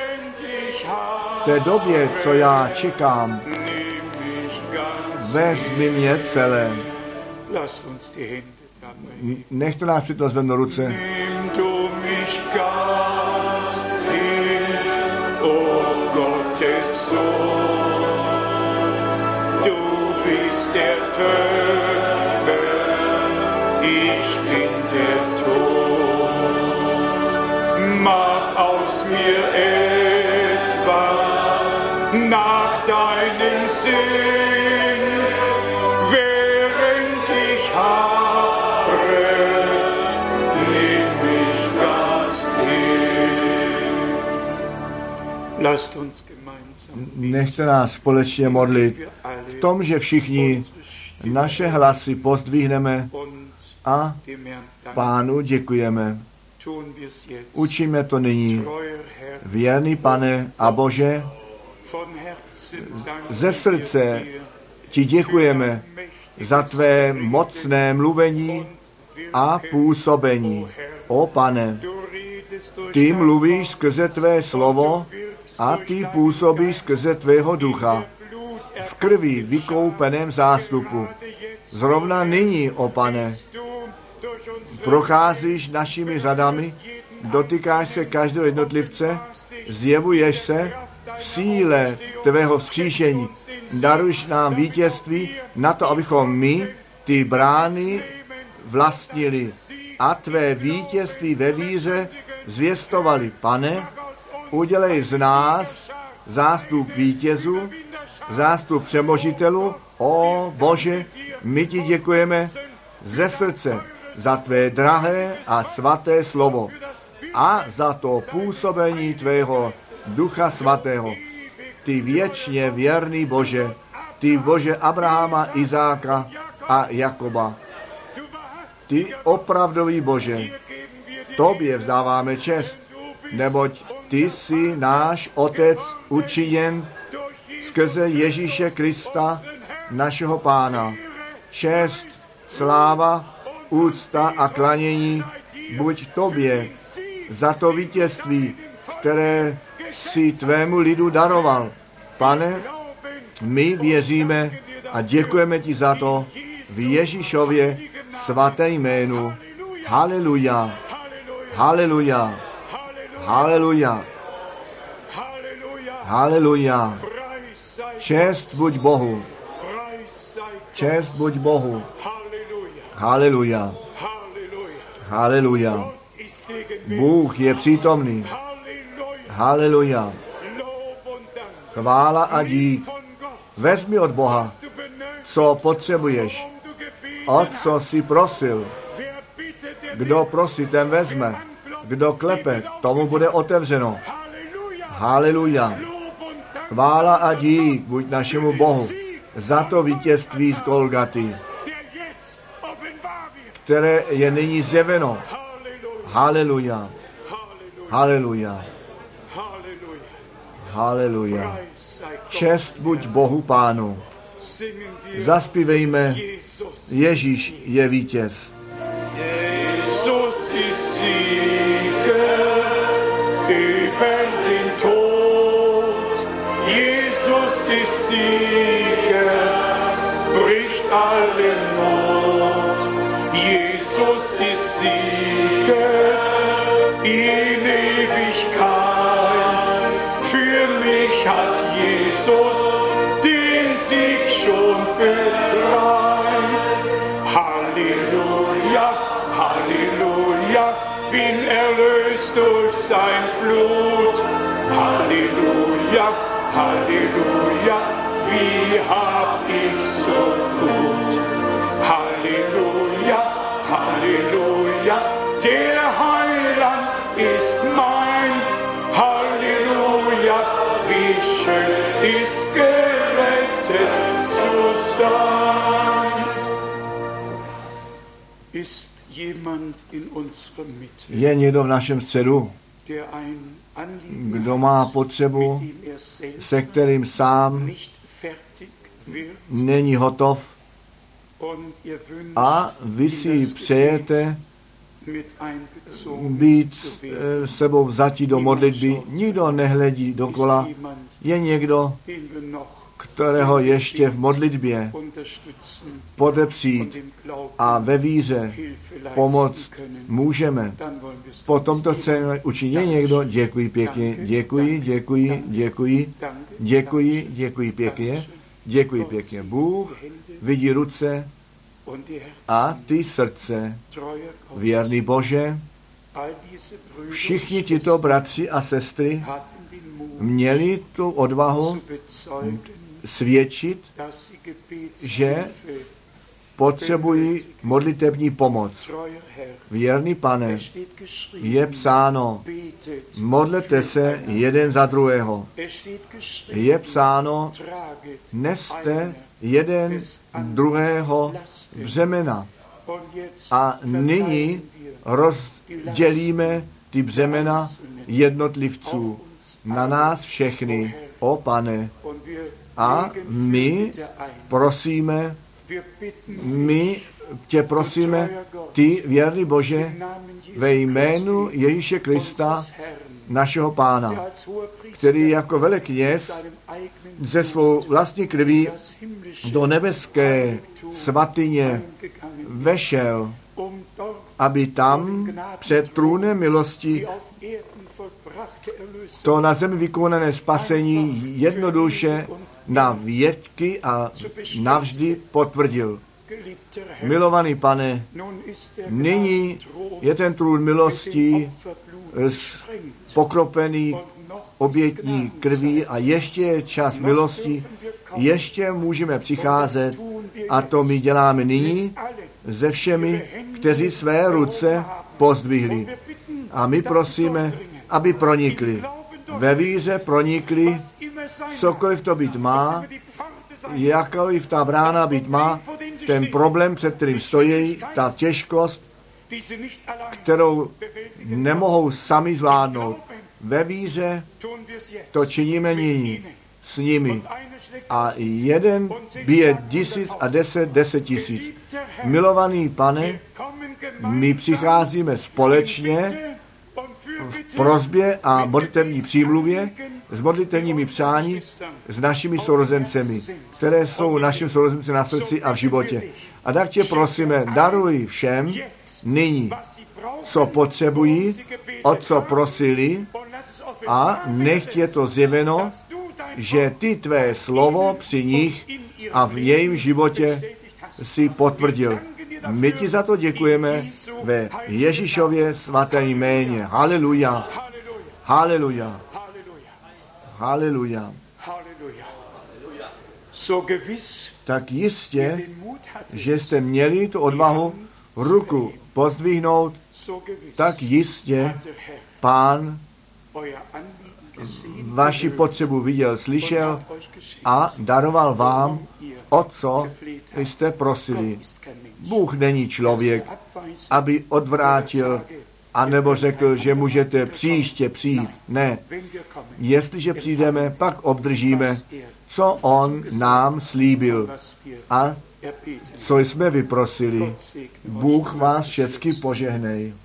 v té době, co já čekám. Vezmi mě celé. Nechte nás přitom zvednout ruce.
Mach aus mir etwas nach deinem Sinn, während ich harre, nimm mich ganz hin. Lasst uns gemeinsam.
Nechte nás společně modlit v tom, že všichni naše hlasy pozdvihneme a Pánu děkujeme. Učíme to nyní. Věrný Pane a Bože, ze srdce ti děkujeme za tvé mocné mluvení a působení. O Pane, ty mluvíš skrze tvé slovo a ty působíš skrze tvého ducha v krvi vykoupeném zástupu. Zrovna nyní, o Pane, procházíš našimi řadami, dotykáš se každého jednotlivce, zjevuješ se v síle tvého vzkříšení. daruješ nám vítězství na to, abychom my ty brány vlastnili a tvé vítězství ve víře zvěstovali. Pane, udělej z nás zástup vítězů, zástup přemožitelů. O Bože, my ti děkujeme ze srdce za tvé drahé a svaté slovo a za to působení tvého Ducha svatého. Ty věčně věrný Bože, ty Bože Abrahama, Izáka a Jakoba. Ty opravdový Bože, tobě vzdáváme čest, neboť ty jsi náš Otec učiněn skrze Ježíše Krista, našeho Pána. Čest, sláva, úcta a klanění buď tobě za to vítězství, které si tvému lidu daroval. Pane, my věříme a děkujeme ti za to v Ježíšově svaté jménu. Haleluja, haleluja, haleluja, haleluja. Čest buď Bohu. Čest buď Bohu. Haleluja. Haleluja. Bůh je přítomný. Haleluja. Chvála a dík. Vezmi od Boha, co potřebuješ. O co jsi prosil. Kdo prosí, ten vezme. Kdo klepe, tomu bude otevřeno. Haleluja. Chvála a dík buď našemu Bohu za to vítězství z Golgaty, které je nyní zjeveno. Haleluja. Haleluja. Haleluja. Čest buď Bohu Pánu. Zaspívejme, Ježíš je vítěz.
Jesus ist Sieger über den Tod. Jesus ist Sieger, bricht alle Not. Jesus ist Sieger in Ewigkeit. Für mich hat Jesus den Sieg schon bereit. Halleluja, Halleluja, bin erlöst durch sein Blut. Halleluja, Halleluja, wie hab ich so gut. Halleluja, Halleluja, der Heiland ist mein. Halleluja, wie schön ist gerettet zu sein. Ist jemand in unserem Mitte,
Je někdo v našem středu,
der ein Anliegen
kdo má
hat,
potřebu,
mit dem er selber
se kterým sám
nicht fertig wird,
není hotov
und ihr wünscht,
a vy si přejete
mit einbezogen
být
zu werden.
sebou vzatí do modlitby. Nikdo nehledí dokola.
Ist jemand,
Je někdo,
den wir noch
kterého ještě v modlitbě
unterstützen und
podepřít
im Glauben
a ve víře
Hilfe leisten
pomoct
können,
můžeme.
dann wollen wir es
Potom to
tun.
chceme učinit. Je někdo? Děkuji pěkně. Děkuji, děkuji, děkuji, děkuji, děkuji pěkně. Děkuji pěkně. Bůh vidí ruce
Und die Herzen,
a ty srdce.
treuer Gott,
Věrný Bože,
all diese Brüder
všichni
und
tito bratři a sestry
hatten den Mut
měli tu odvahu
zu bezeugen,
svědčit,
dass sie
že
Gebetshilfe,
potřebují modlitební pomoc.
treuer Herr,
Věrný Pane,
steht geschrieben,
je psáno,
betet,
modlete se jeden za druhého.
steht geschrieben,
Je psáno,
traget
neste jeden druhého břemena.
und jetzt
A nyní
verteilen wir
rozdělíme ty břemena jednotlivců na nás všechny, o Pane.
und wir
A
legen
my
Fürbitte ein.
prosíme,
Wir bitten
my tě prosíme, ty věrný Bože,
im Namen Jesu
ve jménu
Christi,
Ježíše Krista,
unseres Herrn,
našeho
der
Pána,
als Hohepriester
který jako velekněz
seinem eigenen
ze svou vlastní krví
das himmlische
do nebeské svatyně
eingegangen,
vešel,
dort
aby tam před trůnem milosti
die auf Erden vollbrachte Erlösung
to na zemi vykonané spasení jednoduše na věky a navždy potvrdil.
Geliebter Herr,
Milovaný Pane,
nun ist der
nyní
Gnadenthron
je ten trůn milostí
mit dem Opferblut
s pokropený
und noch
obětní krví a ještě je čas milosti, ještě můžeme přicházet a to my děláme nyní se všemi, kteří své ruce pozdvihli. A my prosíme, aby pronikli. Ve víře pronikli, cokoliv to být má, jakkoliv ta brána být má, ten problém, před kterým stojí, ta těžkost, kterou nemohou sami zvládnout. Ve víře to činíme nyní s nimi. A jeden bije 1000 a 10 000. Milovaný Pane, my přicházíme společně v prosbě a modlitevní přímluvě, s modlitevními přání, s našimi sourozencemi, které jsou našim sourozencem na srdci a v životě. A tak tě prosíme, daruj všem nyní, co potřebují, o co prosili, a nech je to zjeveno, že ty tvé slovo při nich a v jejím životě si potvrdil. My ti za to děkujeme ve Ježíšově svatém jméně. Haleluja. Haleluja. Haleluja. Tak jistě, že jste měli tu odvahu ruku pozdvihnout, tak jistě Pán vaši potřebu viděl, slyšel a daroval vám, o co jste prosili. Bůh není člověk, aby odvrátil anebo řekl, že můžete příště přijít. Ne. Jestliže přijdeme, pak obdržíme, co on nám slíbil a co jsme vyprosili. Bůh vás všecky požehnej.